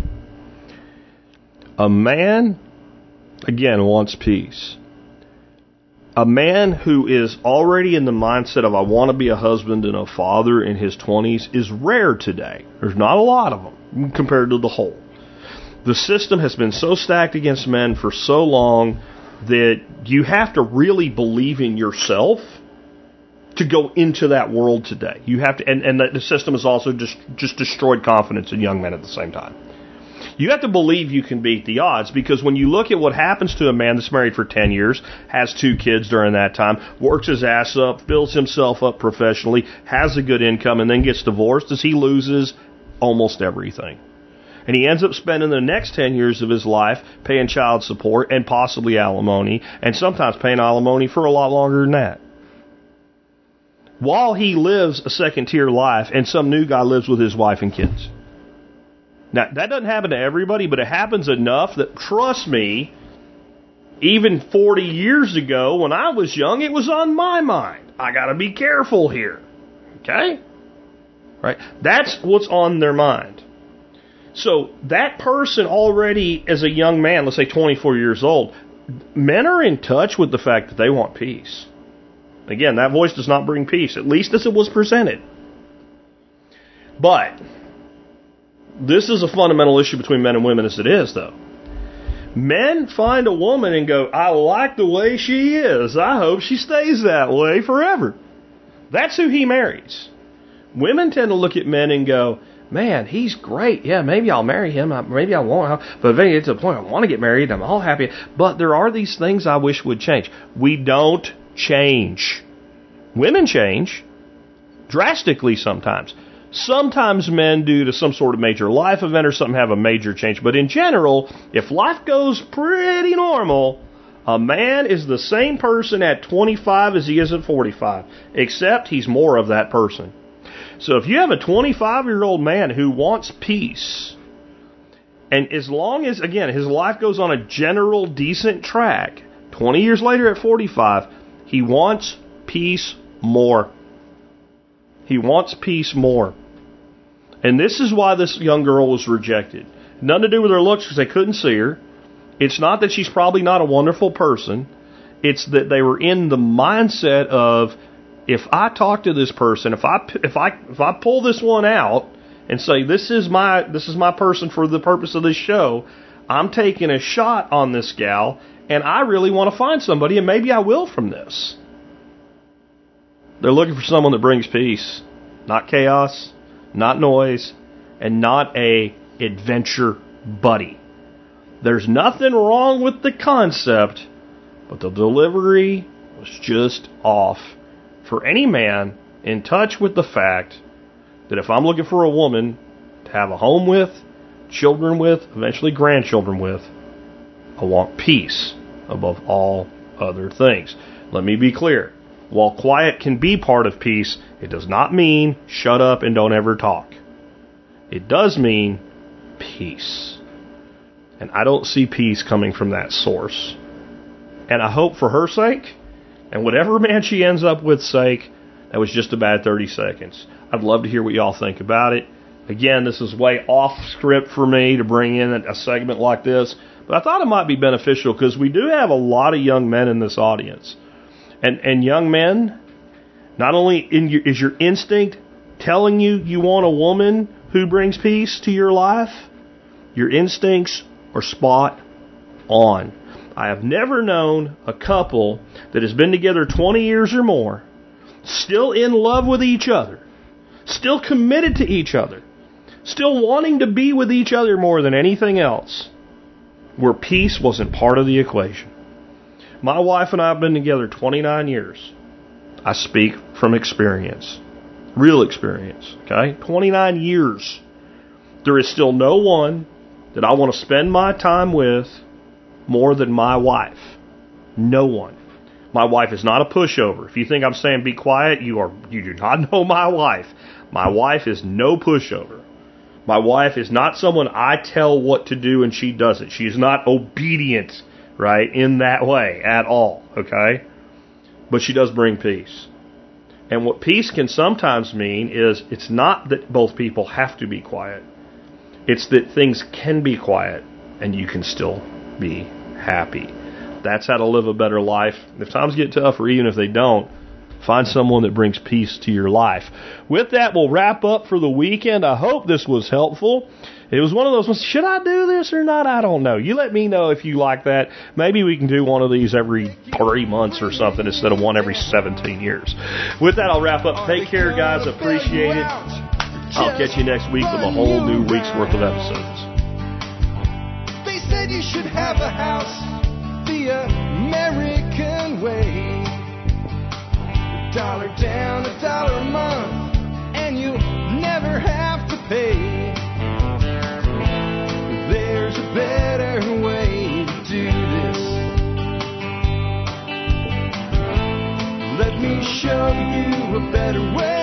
Speaker 1: A man, again, wants peace. A man who is already in the mindset of I want to be a husband and a father in his 20s is rare today. There's not a lot of them compared to the whole. The system has been so stacked against men for so long that you have to really believe in yourself to go into that world today. You have to, and the system has also just destroyed confidence in young men at the same time. You have to believe you can beat the odds, because when you look at what happens to a man that's married for 10 years, has 2 kids during that time, works his ass up, builds himself up professionally, has a good income, and then gets divorced, as he loses almost everything. And he ends up spending the next 10 years of his life paying child support and possibly alimony, and sometimes paying alimony for a lot longer than that. While he lives a second-tier life, and some new guy lives with his wife and kids. Now, that doesn't happen to everybody, but it happens enough that, trust me, even 40 years ago, when I was young, it was on my mind. I got to be careful here. Okay? Right? That's what's on their mind. So that person already, as a young man, let's say 24 years old, men are in touch with the fact that they want peace. Again, that voice does not bring peace, at least as it was presented. But this is a fundamental issue between men and women as it is, though. Men find a woman and go, I like the way she is. I hope she stays that way forever. That's who he marries. Women tend to look at men and go, man, he's great. Yeah, maybe I'll marry him. Maybe I won't. But eventually it's a point I want to get married. I'm all happy. But there are these things I wish would change. We don't change. Women change drastically sometimes. Sometimes men, due to some sort of major life event or something, have a major change. But in general, if life goes pretty normal, a man is the same person at 25 as he is at 45, except he's more of that person. So if you have a 25-year-old man who wants peace, and as long as, again, his life goes on a general decent track, 20 years later at 45, he wants peace more. He wants peace more. And this is why this young girl was rejected. Nothing to do with her looks, because they couldn't see her. It's not that she's probably not a wonderful person. It's that they were in the mindset of, if I talk to this person, if I pull this one out and say this is my person for the purpose of this show, I'm taking a shot on this gal, and I really want to find somebody, and maybe I will from this. They're looking for someone that brings peace, not chaos, not noise, and not a adventure buddy. There's nothing wrong with the concept, but the delivery was just off. For any man in touch with the fact that if I'm looking for a woman to have a home with, children with, eventually grandchildren with, I want peace above all other things. Let me be clear. While quiet can be part of peace, it does not mean shut up and don't ever talk. It does mean peace. And I don't see peace coming from that source. And I hope for her sake, and whatever man she ends up with sake, that was just a bad 30 seconds. I'd love to hear what y'all think about it. Again, this is way off script for me to bring in a segment like this, But I thought it might be beneficial because we do have a lot of young men in this audience. And young men, not only is your instinct telling you want a woman who brings peace to your life, your instincts are spot on. I have never known a couple that has been together 20 years or more, still in love with each other, still committed to each other, still wanting to be with each other more than anything else, where peace wasn't part of the equation. My wife and I have been together 29 years. I speak from experience. Real experience. Okay? 29 years. There is still no one that I want to spend my time with more than my wife. No one. My wife is not a pushover. If you think I'm saying be quiet, you do not know my wife. My wife is no pushover. My wife is not someone I tell what to do and she does it. She is not obedient, right, in that way at all, okay? But she does bring peace. And what peace can sometimes mean is it's not that both people have to be quiet. It's that things can be quiet and you can still be happy. That's how to live a better life. If times get tough, or even if they don't, find someone that brings peace to your life. With that, we'll wrap up for the weekend. I hope this was helpful. It was one of those ones, should I do this or not? I don't know. You let me know if you like that. Maybe we can do one of these every 3 months or something instead of one every 17 years. With that, I'll wrap up. Take care, guys. Appreciate it. I'll catch you next week with a whole new week's worth of episodes.
Speaker 10: They said you should have a house the American way. $1 down, $1 a month, and you'll never have to pay. There's a better way to do this. Let me show you a better way.